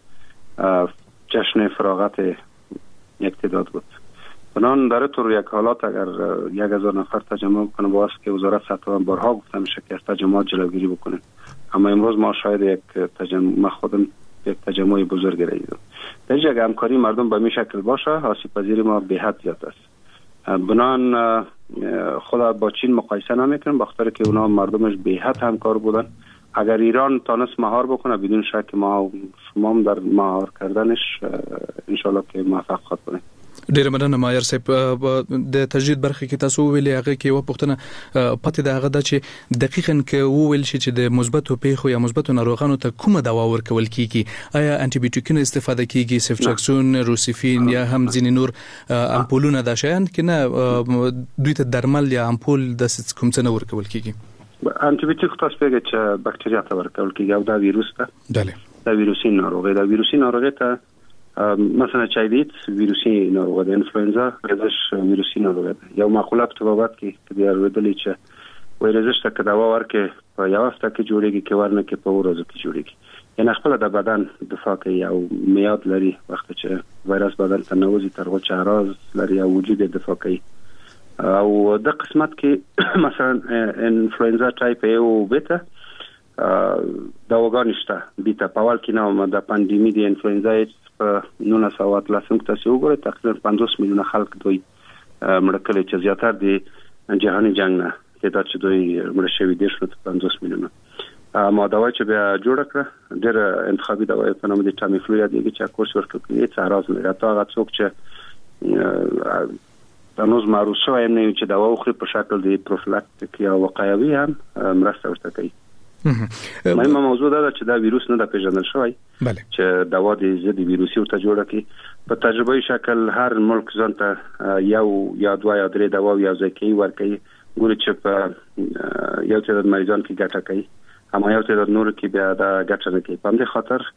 جشن فراغت یک تعداد بود بنان در طور یک حالات اگر یک هزار نفر تجمع کنه باعث که وزارت سطح بارها گفته میشه که از تجمعات جلوگیری بکنه اما امروز ما شاید یک تجمع ما خودم یک تجمع بزرگ را دیدم. در اینجا اگر همکاری مردم به می شکل باشه آسیب پذیری ما به حد زیاد است. بنان خدا با چین مقایسه نمیکنم بخاطر که اونا مردمش به حد همکار بودن. اگر ایران تانست مهار بکنه بدون شک ما شما هم در مهار کردنش انشالله که موفق خواهد کنیم. ډیر مننه مایر صاحب د تجدید برخه کې تاسو ویلې هغه کې و پښتنه پته دا هغه د چې دقیقاً کې ویل شي چې د مثبتو پیښو یا مثبتو ناروغانو ته کومه دوا ورکول کیږي آیا انټي بیوټیکونه استفاده کیږي سیفټراکسون روسیفین یا هم ځینې نور امپولونه دا شیان کې نه دوی ته درمل یا امپول د کوم څه نه ورکول کیږي؟ انټي بیوټیک تاسو پیږي چې بکټریا ته ورکول کیږي او دا ویروس ته بله دا ویروسي ناروغي دا ویروسي ناروغي ته مثلا چایدیت ویروسی ناروغ ده انفلوئنزا رزش ویروسی ناروغ ده یو مقوله په طبابت کې د اړودلې چې وای رزش ته دوا ورکه په یو هفته کې جوړیږي کې ورنه کې په ورځو کې جوړیږي یعنی خپل د بدن دفاع کوي او میاد لري وخت چې وایرس بدن ته نوځي تر هغه چې اعراض لري او وجود دفاع کوي او د قسمت کې مثلا انفلوئنزا ټایپ ای او بیتا دواګان شته بیتا په اول کې نو د پاندیمی د انفلوئنزا نونه سوات لاسم تاسو وګورئ تقریبا پنځوس میلیونه خلک دوی مړ کړي چې زیاتره د جهاني جنگ نه کېدا چې دوی مړ شوي دي شنو پنځوس میلیونه ما دا وایي چې بیا جوړ کړ ډېر انتخابي دوا په نوم د ټامیفلو یا دغه چې کورس ورکړي چې اعراض نه راته هغه څوک چې د نوز معروف شوی نه چې دوا خو په شکل د پروفیلاکتیک یا وقایوي هم مرسته ورته کوي. مهمه موضوع دا چې دا ویروس نه د پیژندل شوی چې دوا د ضد ویروسي او ته جوړه کی په تجربوي شکل هر ملک ځانته یو یا دوه یا درې دوا یا ځکه ورکي ګوري چې په یو تعداد مریضان کې ګټه کوي اما یو تعداد نور کې بیا دا ګټه نه کوي په دې خاطر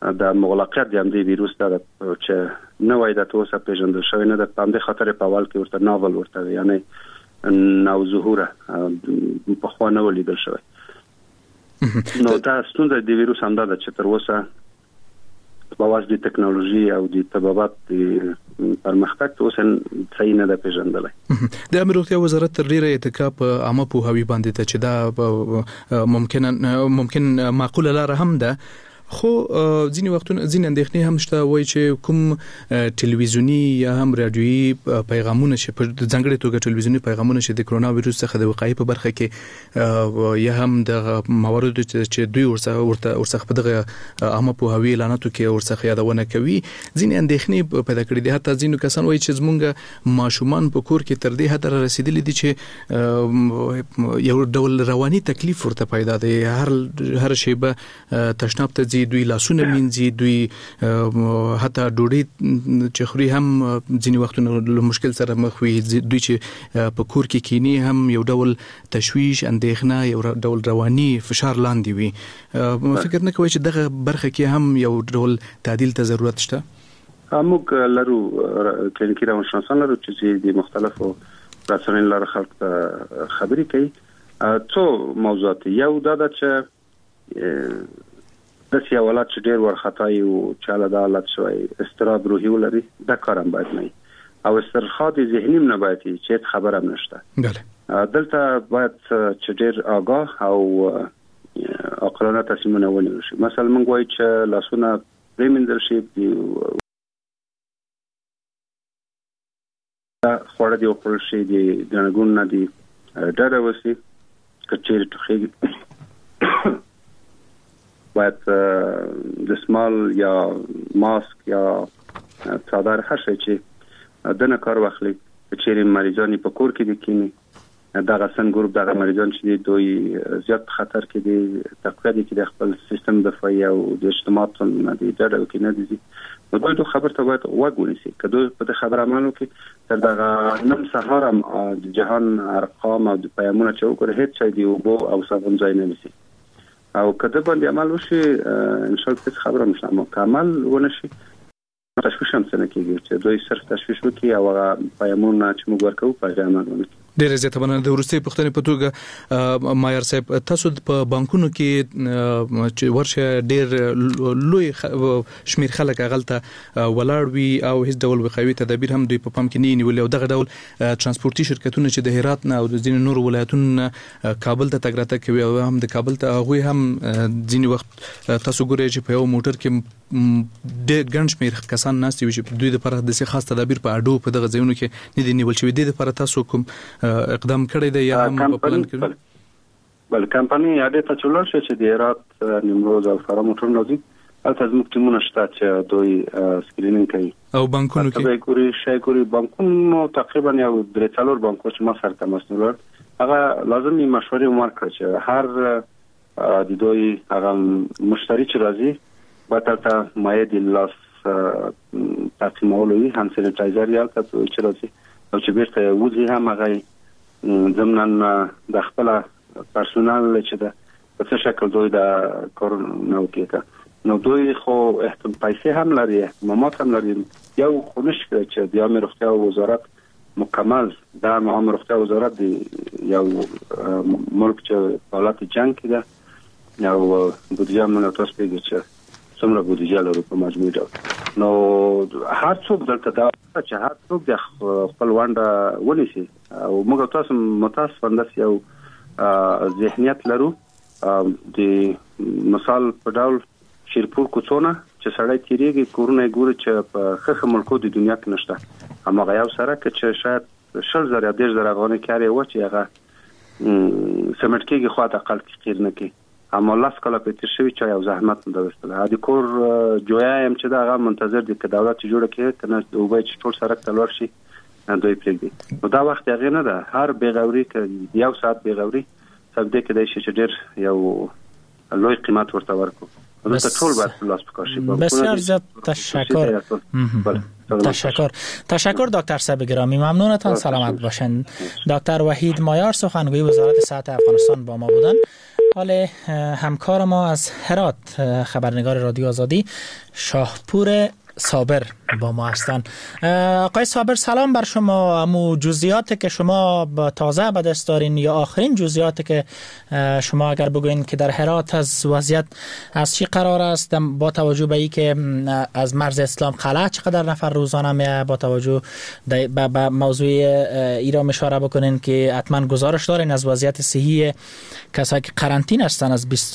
د مغلقیت د همدې ویروس د چې نوې د توسه پیژندل شوی نه د پام د خطر په اول کې ورته ناول ورته یعنی نو ظهوره په خو نه ولیدل شوی. نو دا ستونزه د ویروس هم ده چې تر اوسه په واسطه د ټکنالوژي او د طبابت پرمختګ ته اوسه صحیح نه ده پیژندلای. د امیر روغتیا وزارت تر ډیره اتکا په عامه پوهاوی باندې ته چې دا ممکن ممکن معقوله لار هم ده، خو ځینې وختونه ځینې اندېښنې هم شته وایي چې کوم ټلویزیونی یا هم رادیویي پیغامونه چې په ځانګړې توګه ټلویزیونی پیغامونه چې د کرونا وایروس څخه د وقایې په برخه کې یا هم د مواردو چې دوی ورڅخه ورته ورڅخه په دغه عامه پوهاوی اعلاناتو کې ورڅخه یادونه کوي، ځینې اندېښنې پیدا کړې دي. حتی ځینو کسان وایي چې زمونږ ماشومان په کور کې تر دې حد رسیدلي دي چې یو ډول رواني تکلیف ورته پیدا دی، هر هر شی به تشناب ته دوی لاسونه مینځي، دوی حتی ډوډۍ چې خوري هم ځینې وختونه له مشکل سره مخ وي، دوی چې په کور کې کینی هم یو ډول تشویش، اندېښنه، یو ډول رواني فشار لاندې وي. فکر نه کوي چې دغه برخه کې هم یو ډول تعدیل ته ضرورت شته؟ موږ لرو کلینیکي روانشناسان لرو چې د مختلفو رسنیو لپاره خلک ته خبرې کوي. څو موضوعات یو دا ده چې د سیاولات چې ډېر ورخطای او چاله د حالت شوی استراب روحي ولري دا کارم باید نه او استرخاء ذهنی نه باید چې خبره هم نشته. بله دلته باید چې ډېر آگاه او عاقلانه تصمیمونه ونیول شي. مثلا موږ وایو چې لاسونه پریمندل شي، خوړه دی او شي دی ګڼګون نه دی ډډه وسی کچېر ټخي باید دسمال یا ماسک یا څادر هر شي چې دنه کار واخلي چې مریضان په کور کې دي کینی دا غسن ګروپ دغه مریضان چې دوی زیات خطر کې دي تقریبا کې د خپل سیستم دفاعي او د اجتماعات نه دي ډېر کې نه دي نو دوی د خبر ته باید وګورئ کله په خبره مانو کې تر دغه نن سهار هم د جهان ارقام او د پیغامونه چې وګورئ هیڅ ځای دی او صابون ځای نه نشي او کله باندې عمل وشي ان شاء الله خبره مشه مکمل ونشي تشویش هم څنګه کېږي چې دوی صرف تشویش وکړي او هغه پیغامونه چې موږ ورکوو په عمل ونکړي. ډېر زیات مننه. د ورستي پښتنې په توګه مایر صاحب تاسو په بانکونو کې چې ورشه ډېر لوی شمیر خلک غلطه ولاړ وي او هیڅ ډول وقایوي تدابیر هم دوی په پام کې نه نیول او دغه ډول ترانسپورتي شرکتونه چې د هرات نه او د ځینې نور ولایتونو کابل ته تګ راتګ کوي او هم د کابل ته هغوی هم ځینې وخت تاسو ګورئ چې په یو موټر کې د ګڼ شمیر کسان ناست وي چې دوی لپاره د خاص تدابیر په اډو په دغه ځایونو کې نه دي نیول شوي. د لپاره تاسو کوم اقدام کړی دی یا هم په پلان کې؟ بل کمپنی اډې ته چولر شي چې د هرات نیمروز او فرا موټر نوځي البته زموږ ټیمونه شته چې دوی سکرینینګ کوي او بانکونو کې به کوری شي کوری بانکونو تقریبا یو درې څلور بانکو چې ما سره تماس نیول هغه لازمي مشورې ورکړي چې هر د دوی هغه مشتری چې راځي باید ته مایع د لاس تقسیمولوي هم سینیټایزر یا ته چې راځي او چې بیرته وځي هم هغه ضمن د خپل پرسونال چې د په څه شکل دوی د کورونه وکړي نو دوی خو احتمال پیسې هم لري احتمامات هم لري یو خو نشي چې د امر روغتیا وزارت مکمل د امر روغتیا وزارت دی یو ملک چې حالت جنگ کې ده یو بودیجه منو تاسو پیږي چې څومره بودیجه لري په مجموعي ډول نو هر څوک دلته دا چې هر څوک د خپل ونده ونیسي او موږ تاسو متاسفانه یو ذهنیت لرو د مثال په ډول شیرپور کوڅونه چې سړی تیریږي کورونه ګوري چې په خخ ملکو د دنیا کې نشته اما غیاو سره چې شاید شل زره دیش زره غونې کاری و چې هغه سمټ کېږي خو د اقل خیر نه کې اما لاس کله په تیر شوی چې یو زحمت نه دوستله د کور جویایم چې دا هغه منتظر دي چې دولت جوړه کړي کنه دوی چې ټول سره تلور شي دوی پرېږدي نو دا وخت هغه نه ده هر بیغوري کې یو ساعت بیغوري ثبت کړي چې ډېر یو لوی قیمت ورته ورکو بس بسیار زیاد تشکر تشکر تشکر دکتر صاحب گرامی ممنونتان سلامت باشین. دکتر وحید مایار سخنگوی وزارت صحت افغانستان با ما بودن. حال همکار ما از هرات خبرنگار رادیو آزادی شاهپور صابر با ما هستند. آقای صابر سلام بر شما. امو جزئیاتی که شما تازه به دست دارین یا آخرین جزئیاتی که شما اگر بگوین که در هرات از وضعیت از چی قرار است، با توجه به اینکه از مرز اسلام قلعه چقدر نفر روزانه میه، با توجه به موضوع ایران اشاره بکنین که حتما گزارش دارین از وضعیت صحی کسایی که قرنطین هستن، از بیست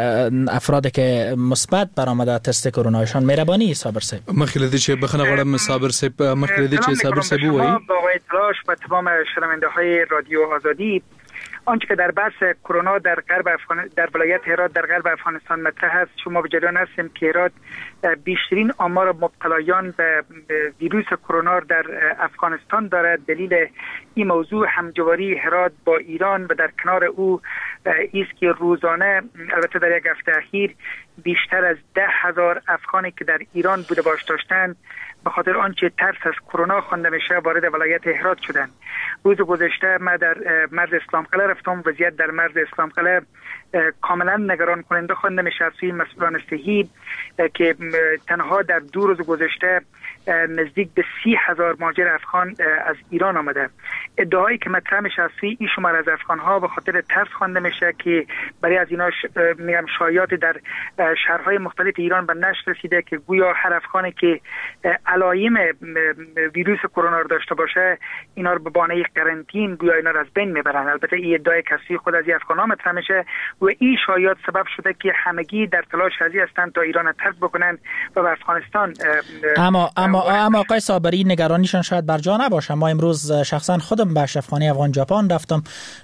افرادی که مثبت برآمده تست کرونایشان. مهربانی صابر صاحب. مخلدی چه بخنه غوړم صابر صاحب مخلدی چه صابر صاحب وای با آقای تلاش و تمام شنونده های رادیو آزادی، آنچه که در بحث کرونا در غرب افغان... در ولایت هرات در غرب افغانستان مطرح است، شما به جریان هستیم که هرات بیشترین آمار مبتلایان به ویروس کرونا در افغانستان دارد. دلیل این موضوع همجواری هرات با ایران و در کنار او است که روزانه، البته در یک هفته اخیر، بیشتر از ده هزار افغانی که در ایران بوده باش داشتند به خاطر آنچه ترس از کرونا خوانده میشه وارد ولایت هرات شدند. روز گذشته من در مرز اسلام قلعه رفتم. وضعیت در مرز اسلام قلعه کاملا نگران کننده خوانده میشه از سوی مسئولان صحی که تنها در دو روز گذشته نزدیک به سی هزار مهاجر افغان از ایران آمده. ادعایی که مطرح میشه از سوی این شمار از افغان ها به خاطر ترس خوانده میشه که برای از اینا ش... میگم شایعات در شهرهای مختلف ایران به نشر رسیده که گویا هر افغانی که علائم ویروس کرونا رو داشته باشه اینا رو به بهانه قرنطین گویا اینا رو از بین میبرن. البته این ادعای کسی خود از افغان ها مطرح میشه و این شایعات سبب شده که همگی در تلاش هزی هستند تا ایران ترک بکنن و به افغانستان. اما اما اما آقای صابری نگرانیشان شاید بر جا نباشه. ما امروز شخصا خودم به شفاخانه افغان ژاپن رفتم،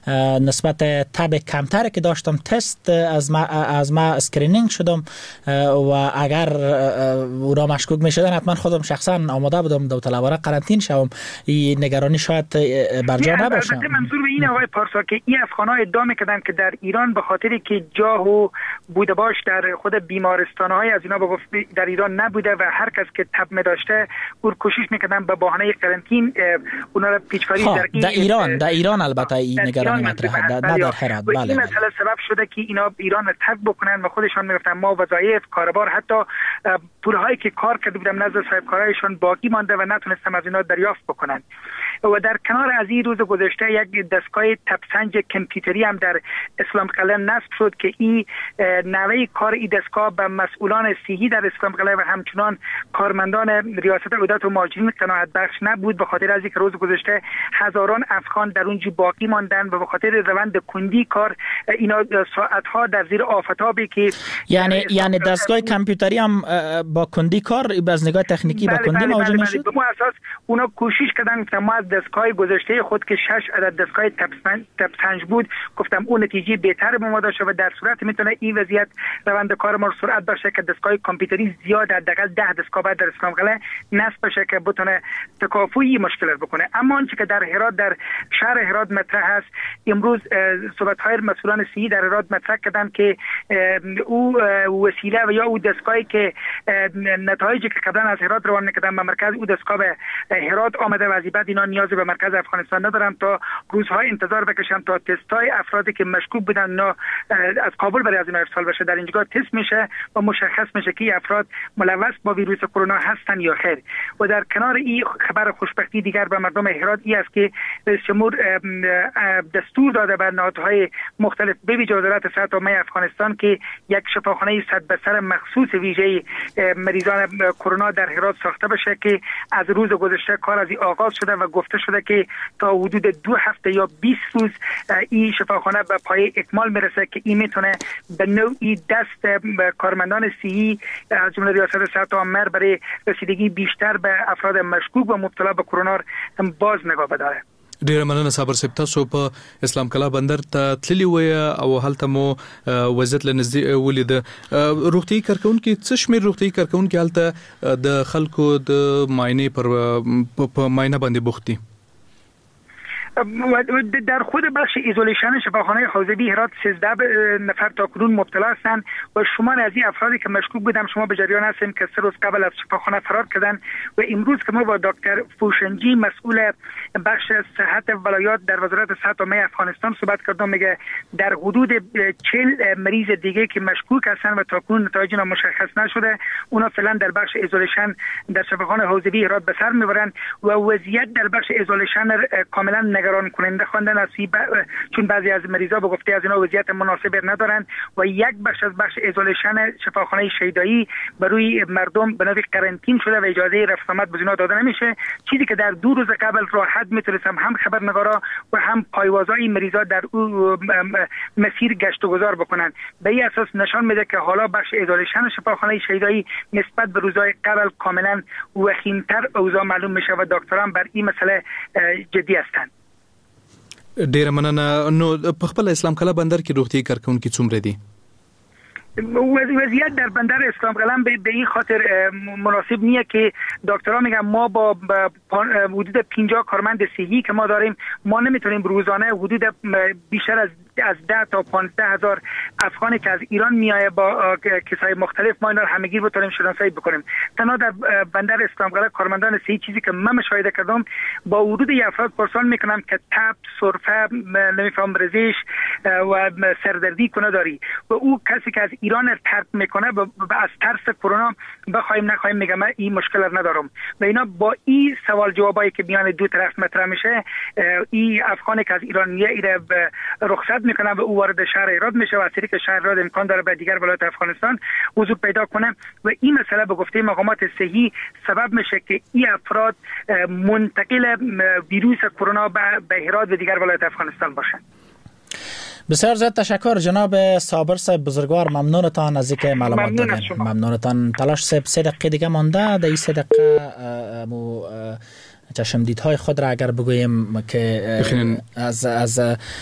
نسبت تب کمتری که داشتم تست از ما از ما اسکرینینگ شدم و اگر او را مشکوک میشدن حتما خودم شخصا آماده بودم دو طلباره قرنطین شوم. این نگرانی شاید بر جا نباشه. البته منظور به این آقای پارسا که این افغان‌ها ادعا می‌کردن که در ایران به خاطری که جا و بوده باش در خود بیمارستان‌های از اینا بگفت در ایران نبوده و هر کس که تب می داشته اون کوشش می‌کردن به بهانه قرنطین اونا رو پیچکاری در, در ایران در ایران البته این نگرانی مطرحه، نه در هرات. بله این مسئله سبب شده که اینا ایران رو ترک بکنن و خودشان میگفتن ما وظایف کاربار حتی پولهایی که کار کرده بودم نزد صاحب کارایشان باقی مانده و نتونستم از اینا دریافت بکنن. و در کنار از این روز گذشته یک دستگاه تبسنج کامپیوتری هم در اسلام قلعه نصب شد که این نوع کار این دستگاه به مسئولان صحی در اسلام قلعه و همچنان کارمندان ریاست عدالت و مهاجرین قناعت بخش نبود، به خاطر از اینکه روز گذشته هزاران افغان در اونجا باقی ماندن و به خاطر روند کندی کار اینا ساعتها در زیر آفتابی که یعنی یعنی دستگاه کامپیوتری هم با کندی کار از نگاه تکنیکی با کندی مواجه میشد. به اساس اونا کوشش کردن که ما از دستگاه گذشته خود که شش عدد دستگاه تبسنج بود گفتم اون نتیجه بهتر به ما داشته و در صورت میتونه این وضعیت روند کار ما رو سرعت بشه که دستگاه کامپیوتری زیاد حداقل ده دستگاه بعد در اسلام قلعه نصب بشه که بتونه تکافوی مشکلات بکنه. اما آنچه که در هرات در شهر هرات مطرح است، امروز صحبت های مسئولان صحی در هرات مطرح کردن که او وسیله و یا او دستگاهی که نتایجی که قبلا از هرات روان می‌کردن به مرکز او دستگاه به هرات آمده و از بعد اینا نیاز به مرکز افغانستان ندارم تا روزهای انتظار بکشم تا تستای افرادی که مشکوک بودن نا از کابل برای از اینا ارسال بشه در اینجا تست میشه و مشخص میشه که افراد ملوث با ویروس کرونا هستن یا خیر. و در کنار این خبر خوشبختی دیگر به مردم هرات این است که رئیس جمهور دستور داده به نهادهای مختلف به ویژه وزارت صحت عامه افغانستان که یک شفاخانه صد به صد مخصوص ویژه مریضان کرونا در هرات ساخته بشه که از روز گذشته کار از این آغاز شده و گفته شده که تا حدود دو هفته یا بیست روز این شفاخانه به پای اکمال میرسه که این میتونه به نوعی دست کارمندان صحی از جمله ریاست صحت عامه برای رسیدگی بیشتر به افراد مشکوک و مبتلا به کرونا باز نگاه بداره. ډیره مننه صابر صاحب. تاسو په اسلام قلعه بندر ته تللی وای او هلته مو وضعیت لنږدې ولید. روغتي کارکونکو څه شمیر روغتي کارکونکو هلته د خلکو د معاینه پر په معاینه باندې بوختي؟ در خود بخش ایزولیشن شفاخانه حوزوی هرات سیزده نفر تا کنون مبتلا هستند و شمار از این افرادی که مشکوک بودم شما به جریان هستیم که سه روز قبل از شفاخانه فرار کردن و امروز که ما با دکتر فوشنجی مسئول بخش صحت ولایات در وزارت صحت عامه افغانستان صحبت کردم، میگه در حدود چهل مریض دیگه که مشکوک هستن و تا کنون نتایج مشخص نشده اونا فعلا در بخش ایزولیشن در شفاخانه حوزوی هرات به سر میبرند و وضعیت در بخش ایزولیشن کاملا نگران کننده خواندن است ب... چون بعضی از مریضا به گفته از اینا وضعیت مناسب ندارن و یک بخش از بخش ایزولیشن شفاخانه شیدایی بروی مردم به نوعی قرنطین شده و اجازه رفت آمد به اینا داده نمیشه، چیزی که در دو روز قبل راحت میتونستم هم خبرنگارا و هم پایوازای مریضا در او مسیر گشت و گذار بکنن. به این اساس نشان میده که حالا بخش ایزولیشن شفاخانه شیدایی نسبت به روزهای قبل کاملا وخیم‌تر اوضاع معلوم میشه و دکتران بر این مسئله جدی هستند. ډیر مننه. نو په خپل اسلام کلا بندر کې روغتي کارکونکو څومره دي؟ وضعیت در بندر اسلام قلم به این خاطر مناسب نیه که دکترها میگن ما با حدود پنجاه کارمند صحی که ما داریم ما نمیتونیم روزانه حدود بیشتر از از ده تا پانزده هزار افغانی که از ایران میایه با کسای مختلف ما اینا رو همگیر بتونیم شناسایی بکنیم. تنها در بندر اسلام قلعه کارمندان صحی چیزی که من مشاهده کردم با ورود ی افراد پرسان میکنم که تب، سرفه، نمیفهم رزش و سردردی کنه داری و او کسی که از ایران ترک میکنه و از ترس کرونا بخوایم نخوایم میگم این مشکل رو ندارم و اینا با این سوال جوابایی که میان دو طرف مطرح میشه این افغانی که از ایران میایه رخصت میکنه و او وارد شهر هرات میشه و از طریق شهر هرات امکان داره به دیگر ولایات افغانستان حضور پیدا کنه و این مسئله به گفته مقامات صحی سبب میشه که این افراد منتقل ویروس کرونا به هرات و دیگر ولایات افغانستان باشن. بسیار زیاد تشکر جناب صابر صاحب بزرگوار، ممنونتان از اینکه معلومات دادین. ممنونتان. تلاش صاحب سه دقیقه دیگه مانده. در این سه دقیقه مو چشمدیدهای خود را اگر بگوییم که از از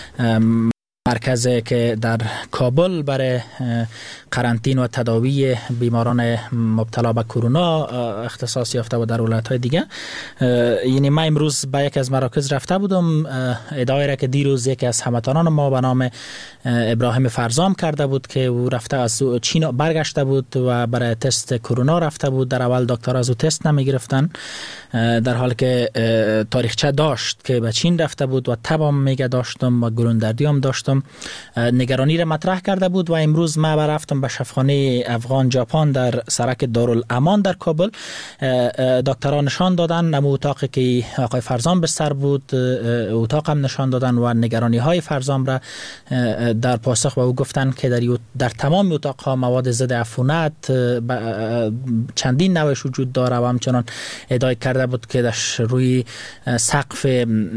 مرکز که در کابل برای قرنطین و تداوی بیماران مبتلا به کرونا اختصاص یافته و در ولایت‌های دیگه، یعنی من امروز به یک از مراکز رفته بودم، ادعای را که دیروز یکی از هموطنان ما به نام ابراهیم فرزام کرده بود که او رفته از چین برگشته بود و برای تست کرونا رفته بود. در اول دکتر از او تست نمی گرفتن در حالی که تاریخچه داشت که به چین رفته بود و تبم میگه داشتم و گلوندردی هم داشتم. نگرانی را مطرح کرده بود و امروز من رفتم به شفاخانه افغان ژاپن در سرک دارالامان در کابل. دکتران نشان دادن نمو اتاقی که آقای فرزام بستر بود اتاق هم نشان دادن و نگرانی های فرزام را در پاسخ به او گفتن که در در تمام اتاق ها مواد ضد عفونت چندین نوعش وجود داره و همچنان ادعای کرده بود که در روی سقف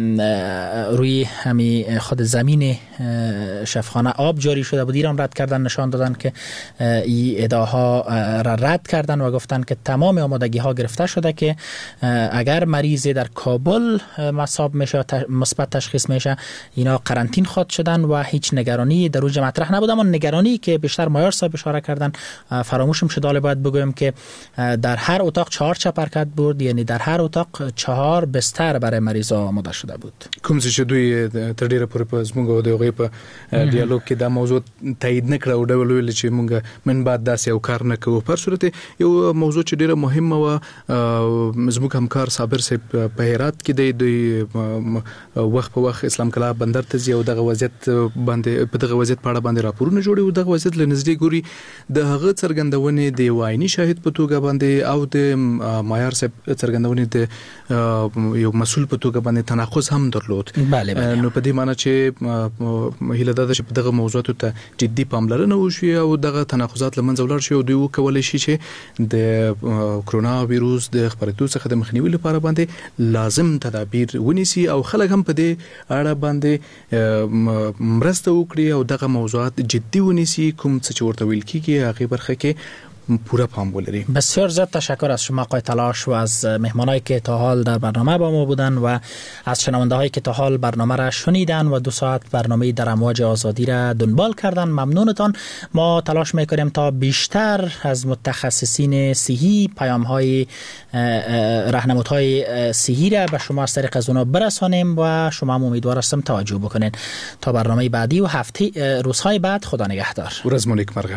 روی همین خود زمین شفاخانه آب جاری شده بود. ایران رد کردن، نشان دادن که این ادعاها را رد کردن و گفتن که تمام آمادگی ها گرفته شده که اگر مریض در کابل مصاب میشه مثبت تشخیص میشه اینا قرنطین خواهد شدن و هیچ نگرانی در اوج مطرح نبود. اما نگرانی که بیشتر مایار صاحب اشاره کردن فراموشم شد، حالا باید بگویم که در هر اتاق چهار چپرکت بود، یعنی در هر اتاق چهار بستر برای مریضا آماده شده بود. کوم چې دوی تر ډیره پورې په زموږ او دغه په ډیالوګ کې دا موضوع تایید نکړه او ډول ویل چې موږ من بعد داسې یو کار نه کوو. په صورت یو موضوع چې ډیره مهمه و زموږ همکار صابر صاحب په هرات کې د وخت په وخت اسلام کلا بندر ته ځي او دغه وضعیت باندې په دغه وضعیت په اړه باندې راپورونه جوړي او دغه وضعیت لنږدې ګوري د هغه څرګندونې د وایي شاهد په توګه باندې او د مایار صاحب څرګندونې د یو مسؤل په توګه باندې تناقض هم درلود. نو په دې معنی چې هیله ده چې په دغه موضوعاتو ته جدي پاملرنه وشي او دغه تناقضات لمنځه ولاړ شي او دوی وکولای شي چې د کرونا وایروس د خپرېدو څخه د مخنیوي لپاره باندې لازم تدابیر ونیسي او خلک هم په دې اړه باندې مرسته وکړي او دغه موضوعات جدي ونیسي. کوم څه چې ورته ویل کیږي هغه برخه کې پوره پام بولری. بسیار زیاد تشکر از شما آقای تلاش و از مهمانایی که تا حال در برنامه با ما بودن و از شنونده هایی که تا حال برنامه را شنیدن و دو ساعت برنامه در امواج آزادی را دنبال کردن. ممنونتان. ما تلاش میکنیم تا بیشتر از متخصصین صحی پیام های راهنمودهای صحی را به شما از طریق از اونا برسانیم و شما هم امیدوار هستم توجه بکنین. تا برنامه بعدی و هفته روزهای بعد، خدا نگهدار. روز مونیک مرغ.